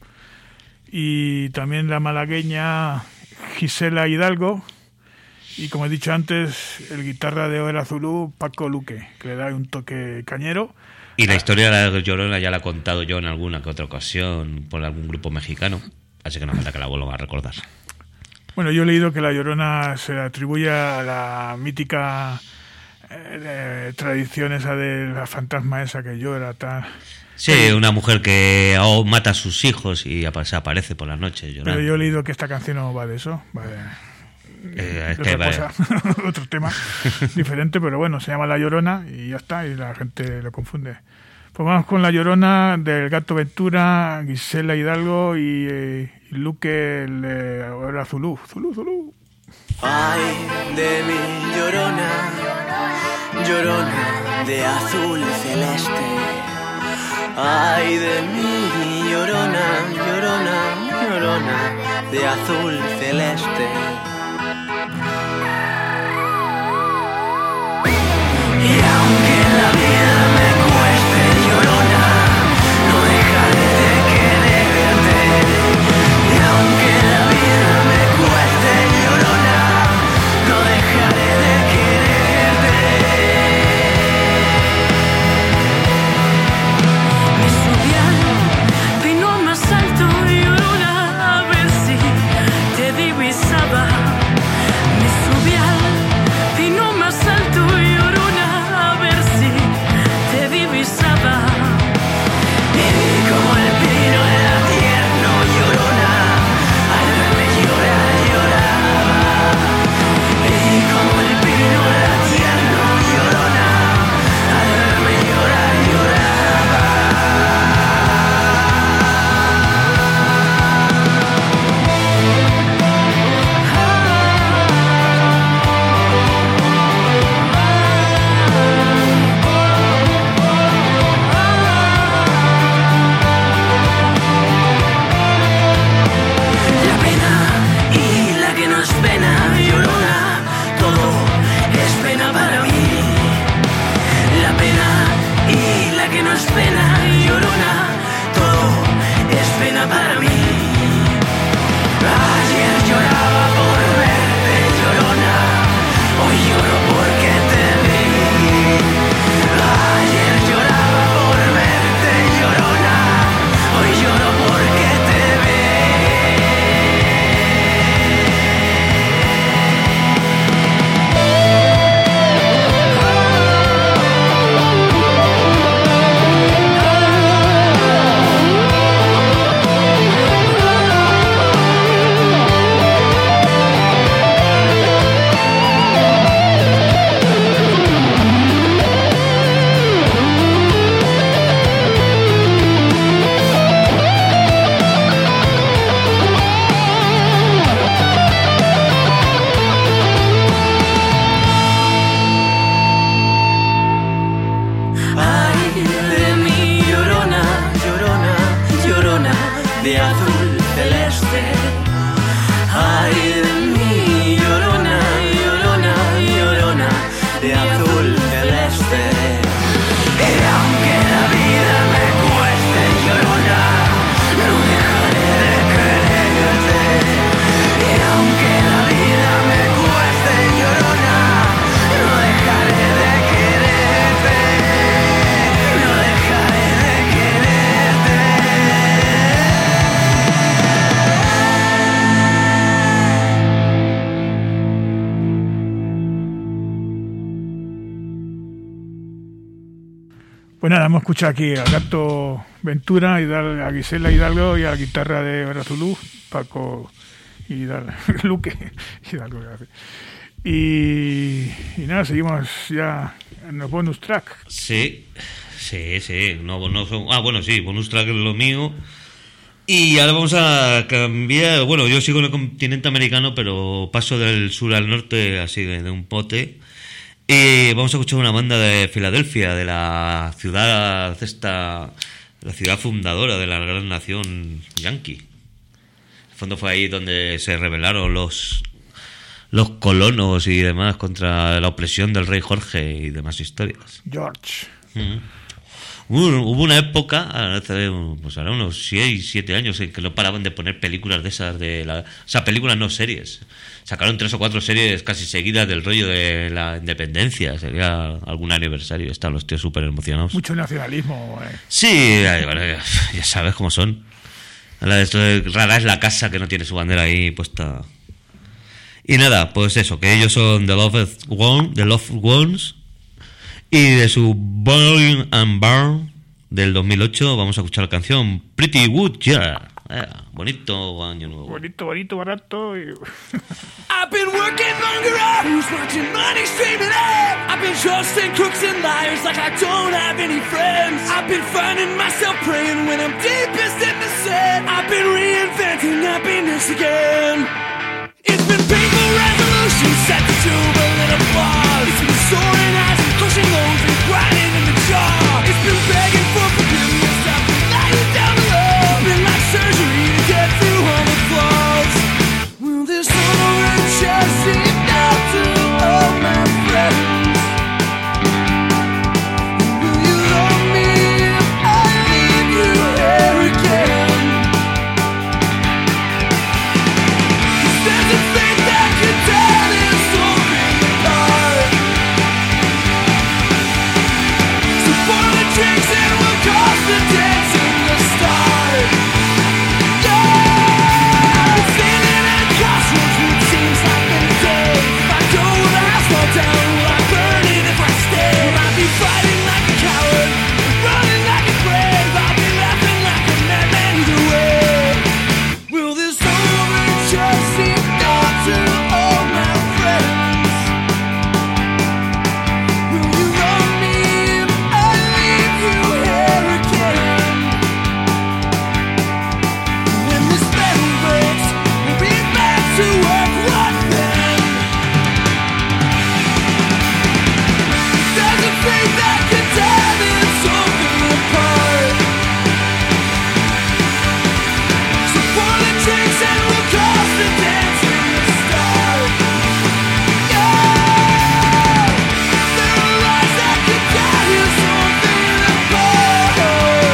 y también la malagueña Gisela Hidalgo, y como he dicho antes, el guitarra de Oera Zulú, Paco Luque, que le da un toque cañero. Y la historia de La Llorona ya la he contado yo en alguna que otra ocasión por algún grupo mexicano, así que no falta que la vuelva a recordar. Bueno, yo he leído que La Llorona se atribuye a la mítica tradición esa de la fantasma esa que llora, tal. Sí, una mujer que mata a sus hijos y se aparece por las noches llorando. Pero yo he leído que esta canción no va de eso, va de otra cosa, otro tema diferente, pero bueno, se llama La Llorona y ya está, y la gente lo confunde. Pues vamos con La Llorona del Gato Ventura, Gisela Hidalgo y Luque Oera Zulú. Zulú. Ay, de mi llorona, llorona de azul celeste. Ay, de mi llorona, llorona, llorona de azul celeste. Y aunque la vida me cueste, llorona, no dejaré de quererte. Y aunque la vida me cueste, llorona, no dejaré de quererte. Me subí al pino más alto, llorona, a ver si te divisaba. Me subí al pino más alto, llorona, a ver si te divisaba. Y como el pino era tierno, llorona, al verme llorar, lloraba. Y como el pino era tierno, llorona, al verme llorar, lloraba. La pena y la que no es pena, llorona, todo es pena para mí. La pena y la que no es pena, llorona, todo es pena para mí. Ayer lloraba por verte, llorona, hoy lloro porque te vi. Ayer lloraba por verte, llorona, hoy lloro porque te vi. Ay, de mi llorona, llorona, llorona de azul celeste. Ay, de mi llorona, llorona, llorona de azul celeste. Y aunque la vida me cueste, llorona, no dejaré de quererte. Y aunque la vida me cueste, llorona, no dejaré de quererte. No dejaré de quererte. Pues nada, hemos escuchado aquí a Gato Ventura, a Gisela Hidalgo y a la guitarra de Oera Zulú, Paco Hidalgo, Luque Hidalgo. Y nada, seguimos ya en los bonus track. Sí. No son... bueno, sí, bonus track es lo mío. Y ahora vamos a cambiar... Bueno, yo sigo en el continente americano, pero paso del sur al norte, así de un pote. Y vamos a escuchar una banda de Filadelfia, de la ciudad la ciudad fundadora de la gran nación yankee. En el fondo fue ahí donde se rebelaron los colonos y demás contra la opresión del rey Jorge y demás historias. George. Hubo una época, pues ahora unos 6-7 años, en que no paraban de poner películas de esas, o sea, películas no series. Sacaron 3 o 4 series casi seguidas del rollo de la independencia. Sería algún aniversario. Están los tíos súper emocionados. Mucho nacionalismo. Sí, ya sabes cómo son. Rara es la casa que no tiene su bandera ahí puesta. Y nada, pues eso, que ellos son The Loved Ones. Y de su Boy and Barn del 2008 vamos a escuchar la canción Pretty Good Yeah. Bonito año nuevo. Bonito, barato. I've been working longer hours, watching money streaming in. I've been trusting crooks and liars like I don't have any friends. I've been finding myself praying when I'm deepest in the sin. I've been reinventing happiness again. It's been painful resolutions set to Berlin applause. It's been soaring eyes and crushing loans and grinding in the jaw. It's been begging for forgiveness after lying down the road. It's been like surgery to get through all the flaws. Will this orange just seem out to all my friends? Will you love me if I leave you here again? 'Cause there's a thing that can tear this whole thing apart. So pour the drinks and we'll cause the dance in the start. Yeah, I'm standing at a crossroads where it seems like many days. If I go, will the house fall down? Will I burn it if I stay? Will I be fighting like a coward, running like a brave? I'll be laughing like a madman either way. Will this orange just seem out to all my friends? Will you love me if I leave you here again? When this spell breaks, we'll be back to work. What then? There's a thing that can tear this whole thing apart. So pour the drinks and we'll cause the dance in the start. Yeah, there are lies that can tear this whole thing apart.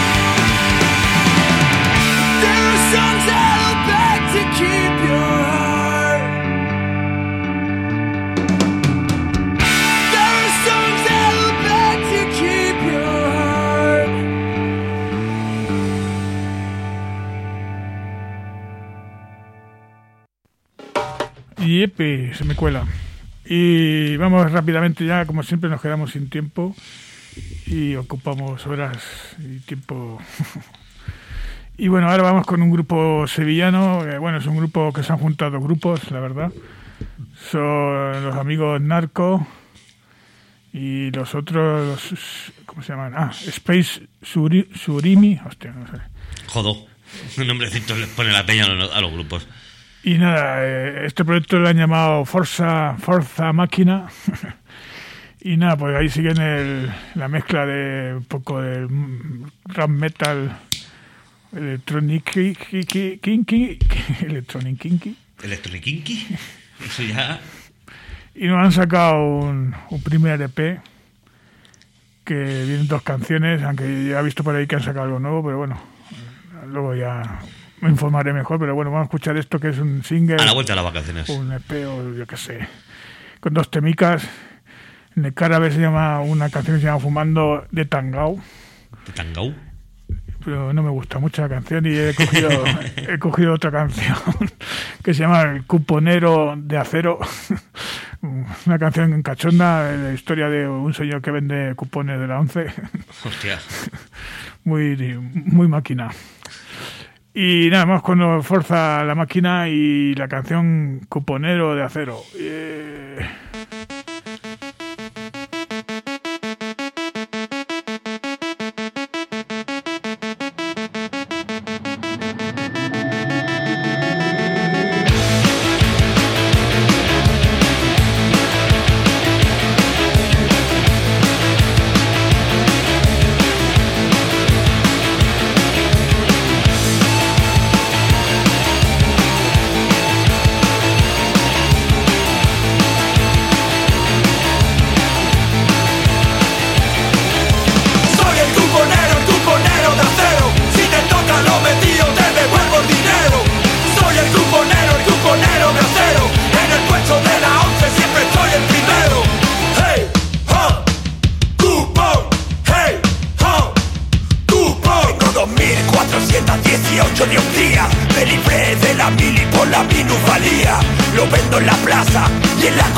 There are songs that'll beg to keep your heart. There are songs that'll beg to keep your heart. Y epe, se me cuela. Y vamos rápidamente ya, como siempre nos quedamos sin tiempo y ocupamos horas y tiempo. Y bueno, ahora vamos con un grupo sevillano. Bueno, es un grupo que se han juntado grupos, la verdad. Son los amigos Narco y los otros, ¿cómo se llaman? Space Surimi. Hostia, no sé. Jodo. Un nombrecito les pone la peña a los grupos. Y nada, este proyecto lo han llamado Forza Máquina. Y nada, pues ahí siguen la mezcla de un poco de rap metal, electronic kinky. Eso ya. Y nos han sacado un primer EP que vienen 2 canciones, aunque ya he visto por ahí que han sacado algo nuevo, pero bueno, luego ya me informaré mejor. Pero bueno, vamos a escuchar esto que es un single. A la vuelta de las vacaciones. Un EP o yo qué sé, con 2 temicas. En el Carabe se llama una canción que se llama Fumando de Tangau. ¿De Tangau? Pero no me gusta mucho la canción y he cogido otra canción que se llama El Cuponero de Acero. Una canción cachonda de la historia de un señor que vende cupones de la 11. Hostia. Muy máquina. Y nada más cuando Forza la Máquina y la canción Cuponero de Acero.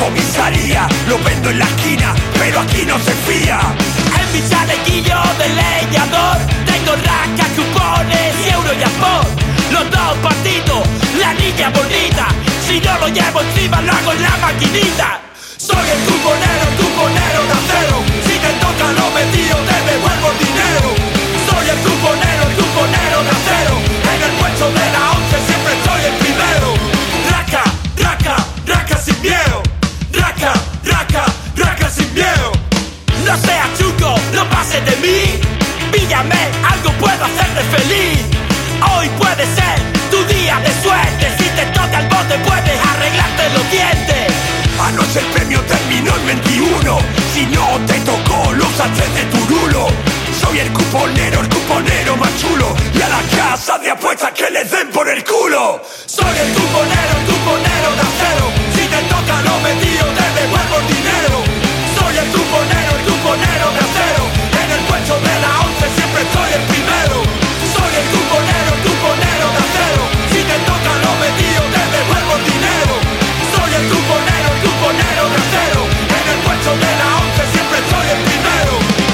comisaría, lo vendo en la esquina, pero aquí no se fía. En mi chalequillo de leñador tengo racas, cupones y euro y amor. Los dos partidos, la niña bonita. Si no lo llevo encima lo hago en la maquinita. Soy el cuponero de acero. Si te toca lo metido te devuelvo el dinero. Soy el cuponero de acero. En el puesto de la 11 siempre soy el primero. Raca, raca, raca sin miedo. Raca, raca, raca sin miedo. No seas chuco, no pases de mí. Píllame, algo puedo hacerte feliz. Hoy puede ser tu día de suerte. Si te toca el bote puedes arreglarte los dientes. Anoche el premio terminó en 21. Si no te tocó, lo saqué de Turulo. Soy el cuponero más chulo. Y a la casa de apuestas que les den por el culo. Soy el cuponero de acero. Si te toca lo metido te devuelvo el dinero. Soy el cuponero de acero. En el puesto de la 11 siempre soy el primero. Soy el cuponero de acero. Si te toca lo metido te devuelvo el dinero. Soy el cuponero de acero. En el puesto de la 11 siempre soy el primero.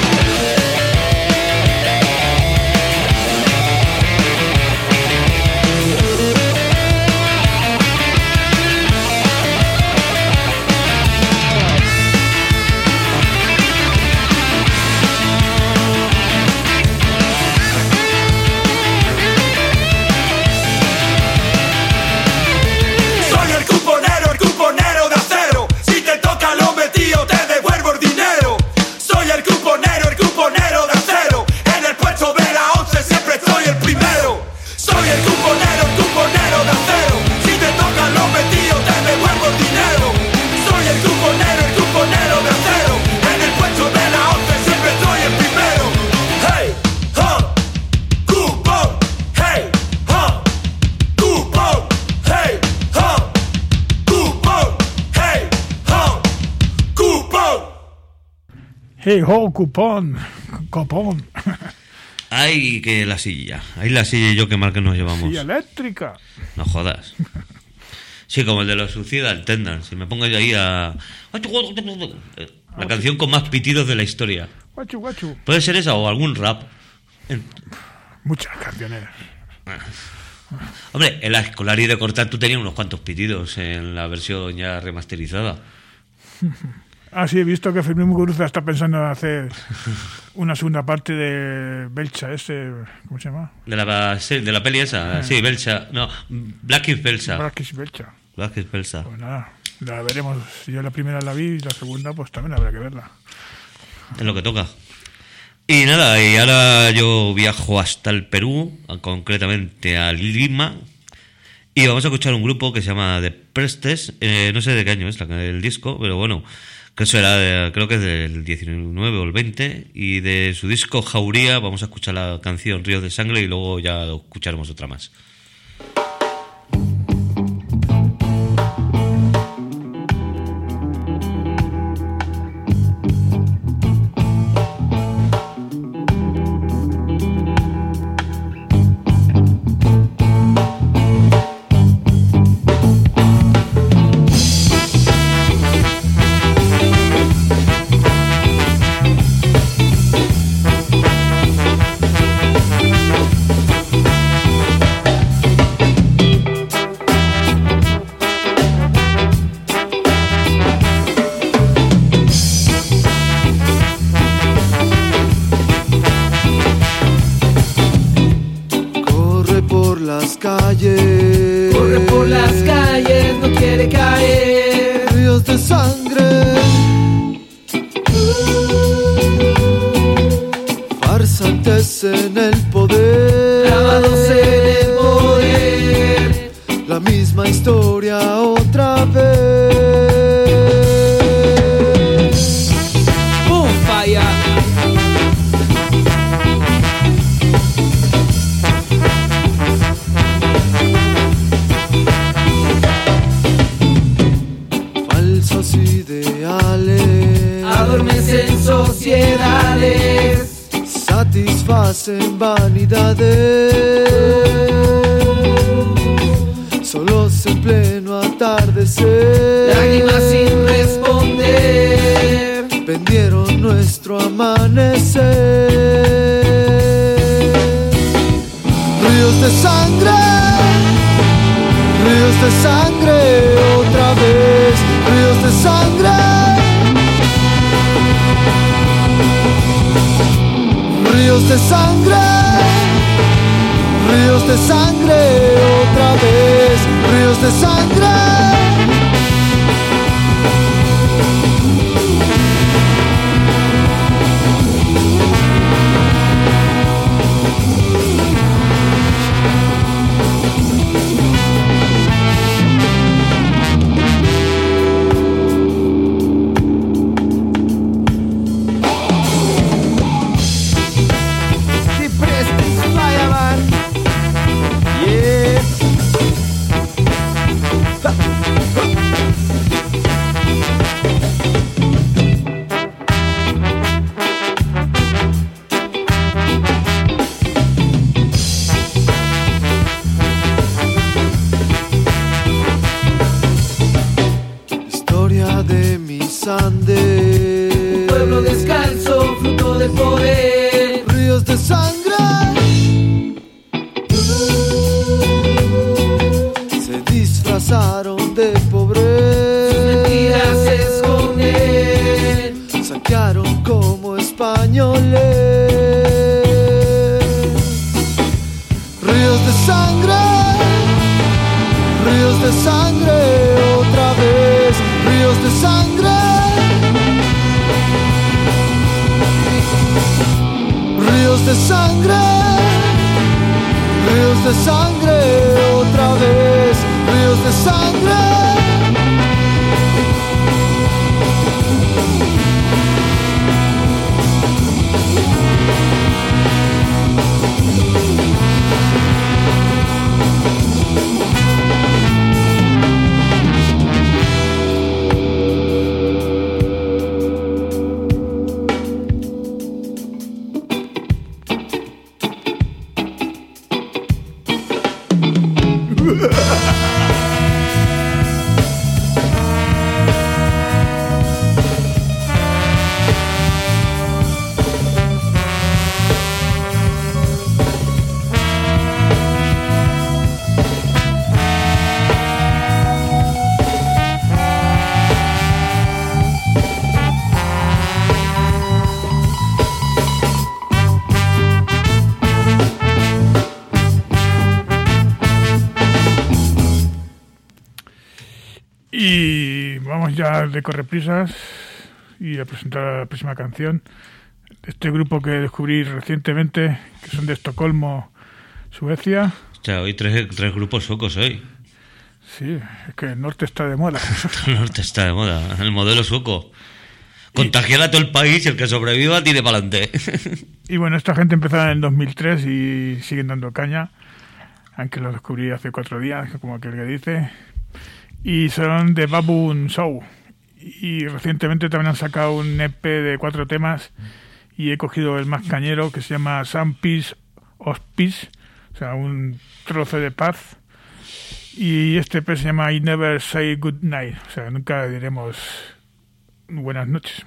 Hey ho, cupón. Ay, que la silla. Ahí la silla y yo que mal que nos llevamos. Silla eléctrica. No jodas. Sí, como el de los Suicidal Tenders. Si me pongo yo ahí a... La canción con más pitidos de la historia. Guachu, guachu. Puede ser esa o algún rap. Muchas canciones. Hombre, en la Escolari de Cortar tú tenías unos cuantos pitidos en la versión ya remasterizada. Ah, sí, he visto que Fermín Muguruza está pensando en hacer una segunda parte de Belcha, ¿cómo se llama? De la peli esa, sí, Belcha, no, Blackish Belcha. Blackish Belcha. Pues nada, la veremos. Yo la primera la vi y la segunda pues también habrá que verla. Es lo que toca. Y nada, y ahora yo viajo hasta el Perú, concretamente a Lima, y vamos a escuchar un grupo que se llama The Prestes, no sé de qué año es el disco, pero bueno, que eso era, creo que es del 19 o el 20, y de su disco Jauría vamos a escuchar la canción Ríos de Sangre y luego ya escucharemos otra más. Corre por las calles, no quiere caer. Ríos de sangre, farsantes en el poder, grabados en el poder. La misma historia otra vez. ¡Pum! Falla. Ideales adormecen sociedades, satisfacen vanidades, solo Ríos en pleno atardecer, lágrimas sin responder, vendieron nuestro amanecer. Ríos de sangre otra vez, ríos de sangre. Ríos de sangre otra vez, ríos de sangre. Un pueblo descalzo, fruto del poder. Ríos de sangre se disfrazaron de pobreza. Sus mentiras se esconden. Saquearon como españoles. Ríos de sangre otra vez, ríos de sangre. Ríos de sangre otra vez, ríos de sangre. Y vamos ya de correprisas y a presentar la próxima canción de este grupo que descubrí recientemente, que son de Estocolmo, Suecia. Hostia, hoy tres grupos suecos hoy. Sí, es que el norte está de moda. El norte está de moda, el modelo sueco. Contagiar a todo el país y el que sobreviva tire para adelante. Y bueno, esta gente empezó en el 2003 y siguen dando caña, aunque lo descubrí hace 4 días, como aquel que dice. Y son de Baboon Show. Y recientemente también han sacado un EP de 4 temas y he cogido el más cañero, que se llama Some Piece of Peace, o sea, un trozo de paz. Y este EP se llama I Never Say Good Night, o sea, nunca diremos buenas noches.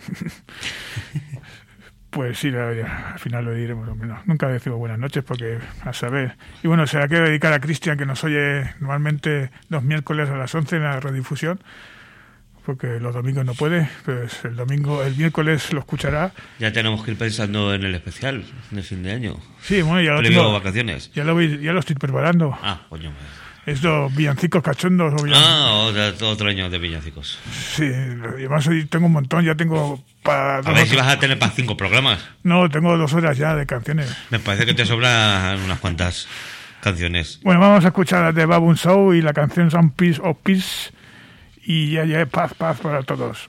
Pues sí, al final lo diremos. No, nunca decimos buenas noches porque a saber. Y bueno, se la quiero dedicar a Cristian, que nos oye normalmente los miércoles a las 11 en la redifusión, porque los domingos no puede, pues el miércoles lo escuchará. Ya tenemos que ir pensando en el especial de fin de año. Sí, bueno, ya lo tengo. Vacaciones. Ya lo estoy preparando. Ah, coño. Estos villancicos cachondos. Otro año de villancicos. Sí, además hoy tengo un montón, ya tengo para... A ver si vas a tener para 5 programas. No, tengo 2 horas ya de canciones. Me parece que te sobran unas cuantas canciones. Bueno, vamos a escuchar las de Baboon Show y la canción Some Piece of Peace. Y ya paz para todos.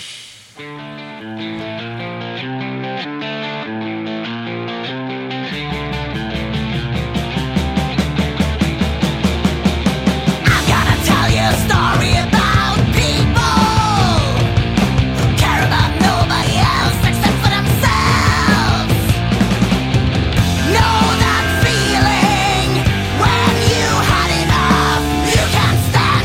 Story about people who care about nobody else except for themselves. Know that feeling when you had enough, you can't stand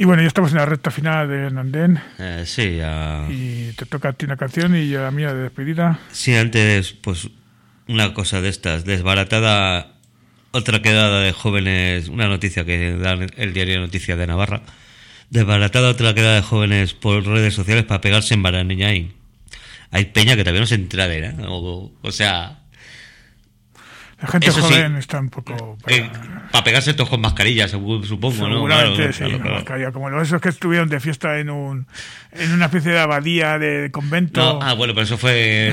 bueno, ya estamos en la recta final del andén. Sí, ya. Y te toca a ti una canción y yo la mía de despedida. Sí, antes, pues, una cosa de estas, desbaratada, otra quedada de jóvenes, una noticia que da el diario Noticias de Navarra, desbaratada otra quedada de jóvenes por redes sociales para pegarse en Baraneñain. Hay peña que todavía no se entera de nada, o sea... La gente eso joven sí, está un poco... Para pegarse todos con mascarillas, supongo, ¿no? Seguramente, Claro, sí, con mascarilla. Como esos que estuvieron de fiesta en una especie de abadía, de convento. No, bueno, pero eso fue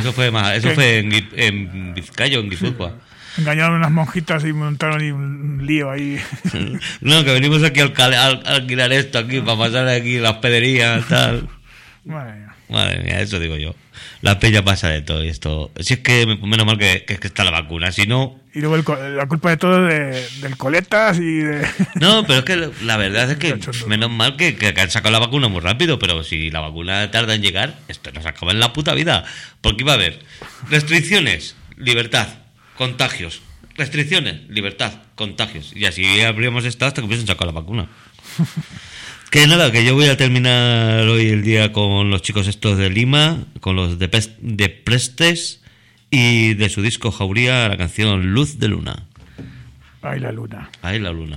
en Vizcaya, en Guipúzcoa. Engañaron a unas monjitas y montaron ahí un lío ahí. No, que venimos aquí a alquilar esto aquí, para pasar aquí las pederías, tal. Madre mía, eso digo yo. La peña pasa de todo y esto. Si es que menos mal que está la vacuna, si no... Y luego la culpa de todo del coletas y de... No, pero es que la verdad es que menos mal que han sacado la vacuna muy rápido, pero si la vacuna tarda en llegar, esto nos acaba en la puta vida. Porque iba a haber restricciones, libertad, contagios. Restricciones, libertad, contagios. Y así habríamos estado hasta que hubiesen sacado la vacuna. Que nada, que yo voy a terminar hoy el día con los chicos estos de Lima, con los de Prestes, y de su disco Jauría, la canción Luz de Luna. Ay, la luna. Ay, la luna.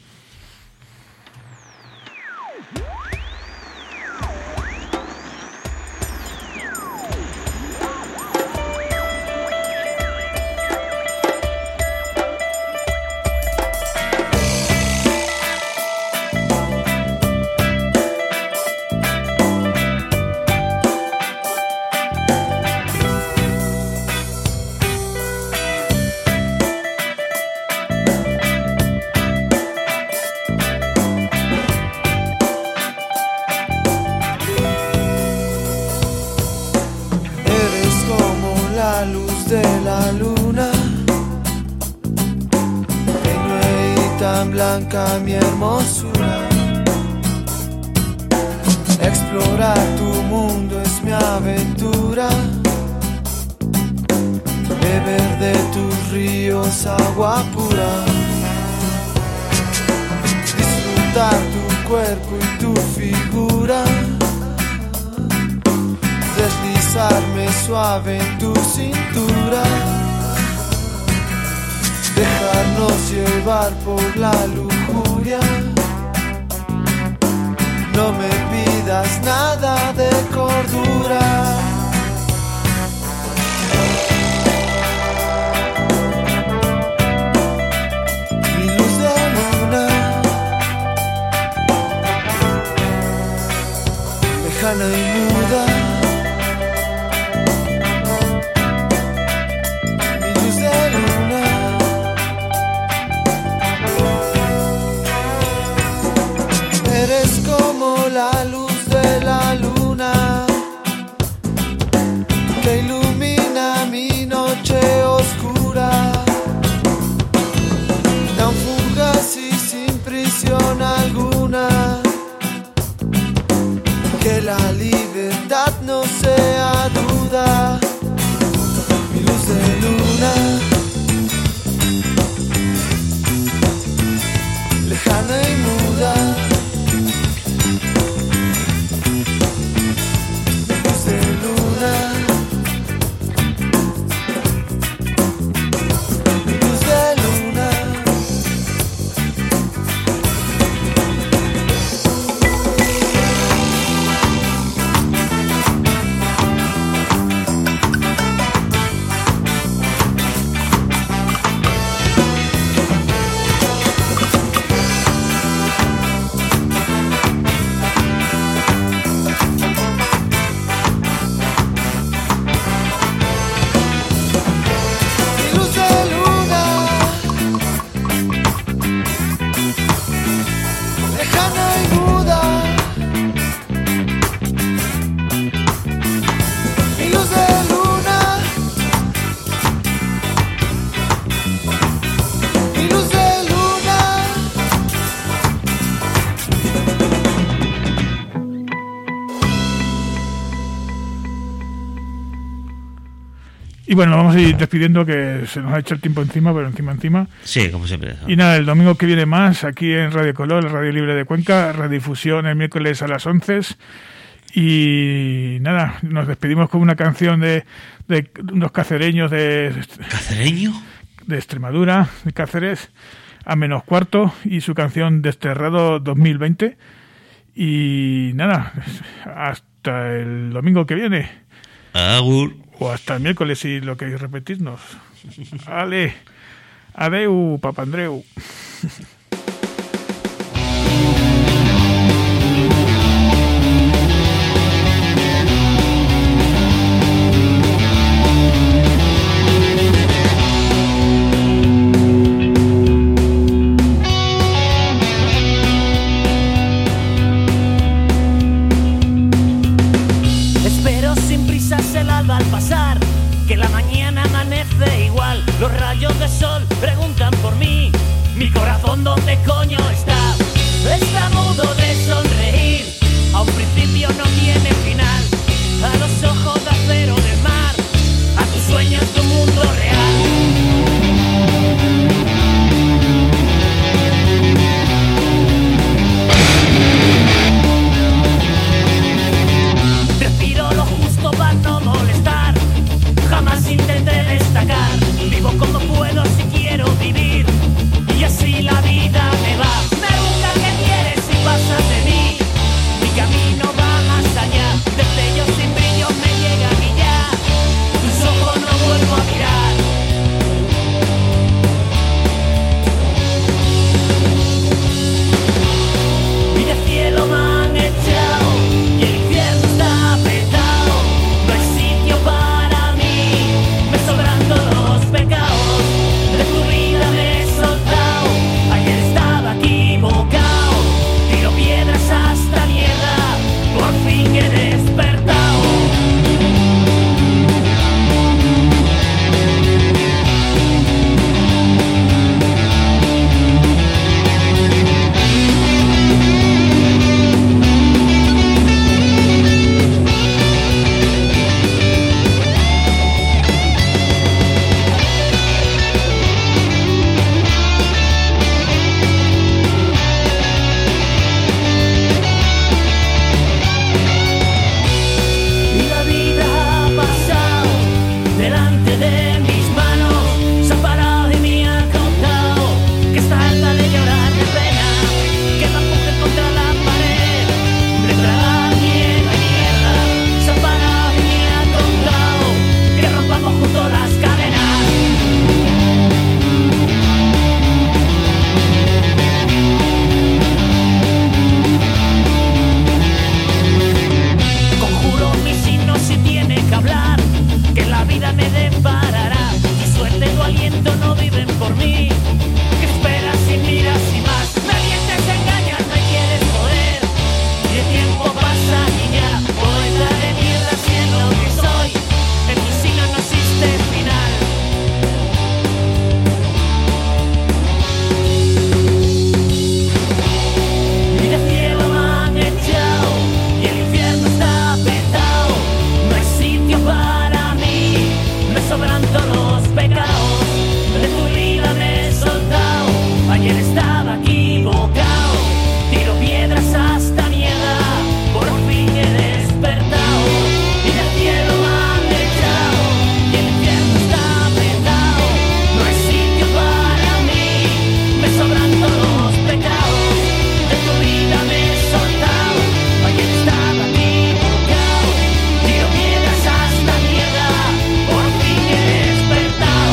Blanca mi hermosura, explorar tu mundo es mi aventura, beber de tus ríos agua pura, disfrutar tu cuerpo y tu figura, deslizarme suave en tu cintura, dejarnos llevar por la lujuria. No me pidas nada de cordura. Mi luz de luna, lejana y muda. Mi luz de luna, eres como la luz de la luna que ilumina mi noche oscura, tan fugaz y sin prisión alguna, que la libertad no sea duda. Mi luz de luna, lejana y muda. Y bueno, vamos a ir despidiendo, que se nos ha hecho el tiempo encima, pero encima. Sí, como siempre. Y nada, el domingo que viene más, aquí en Radio Color, la Radio Libre de Cuenca, redifusión el miércoles a las 11. Y nada, nos despedimos con una canción de unos cacereños de... ¿Cacereño? De Extremadura, de Cáceres, a menos cuarto, y su canción Desterrado 2020. Y nada, hasta el domingo que viene. Agur. O hasta el miércoles, si lo queréis repetirnos. Ale, adeu, Papandreu. Al pasar, que la mañana amanece igual. Los rayos de sol preguntan por mí. Mi corazón, ¿dónde coño está? Está mudo de sonreír. A un principio no tiene final. A los ojos de acero del mar. A tus sueños, tu mundo real. Respiro lo justo para no molestar. Jamás intenté destacar. Vivo como puedo si quiero vivir. Y así la vida me va. Me pregunta qué quieres si pasas de mí. Mi camino va más allá. Destellos sin brillo me llegan y ya. Tus ojos no vuelvo a mirar. Y del cielo me han echado. Y el infierno está apretado. No hay sitio para mí. Me sobran todos los pecados. De tu vida me he soltado. Ayer estaba equivocado. Tiro piedras hasta mierda. Por fin he despertado. Y la vida ha pasado delante de mis manos. Se ha parado y me ha contado que está harta de llorar de pena. Que me empuje contra la pared. Me traga miedo y mierda. Se ha parado y me ha contado que rompamos juntos las cadenas. Conjuro mis signos si tiene que hablar, que la vida me deparará. Tu suerte, tu aliento no viven por mí. ¿Qué esperas si miras y más? Me mientes, engañas, me quieres joder. Y el tiempo pasa y ya. Poeta de mierda, si es lo que soy. En mi signo no existe final. Y del cielo me han echado. Y el infierno está petado. No hay sitio para mí. Me sobran todos los pecados. De tu vida me he soltado. Ayer estaba equivocado. Tiro piedras hasta mierda. Por fin he despertado. Y del cielo me han echado. Y el infierno está petado. No hay sitio para mí. Me sobran todos los pecados. De tu vida me he soltado. Ayer estaba equivocado. Tiro piedras hasta mierda. Por fin he despertado.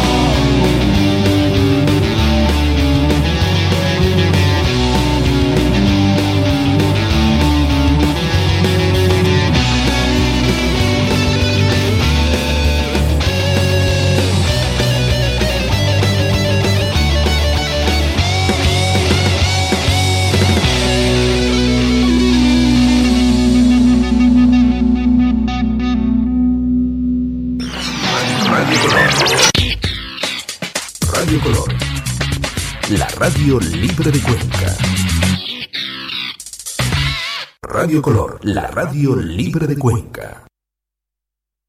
Radio Color, la radio libre de Cuenca. Radio Color, la radio libre de Cuenca.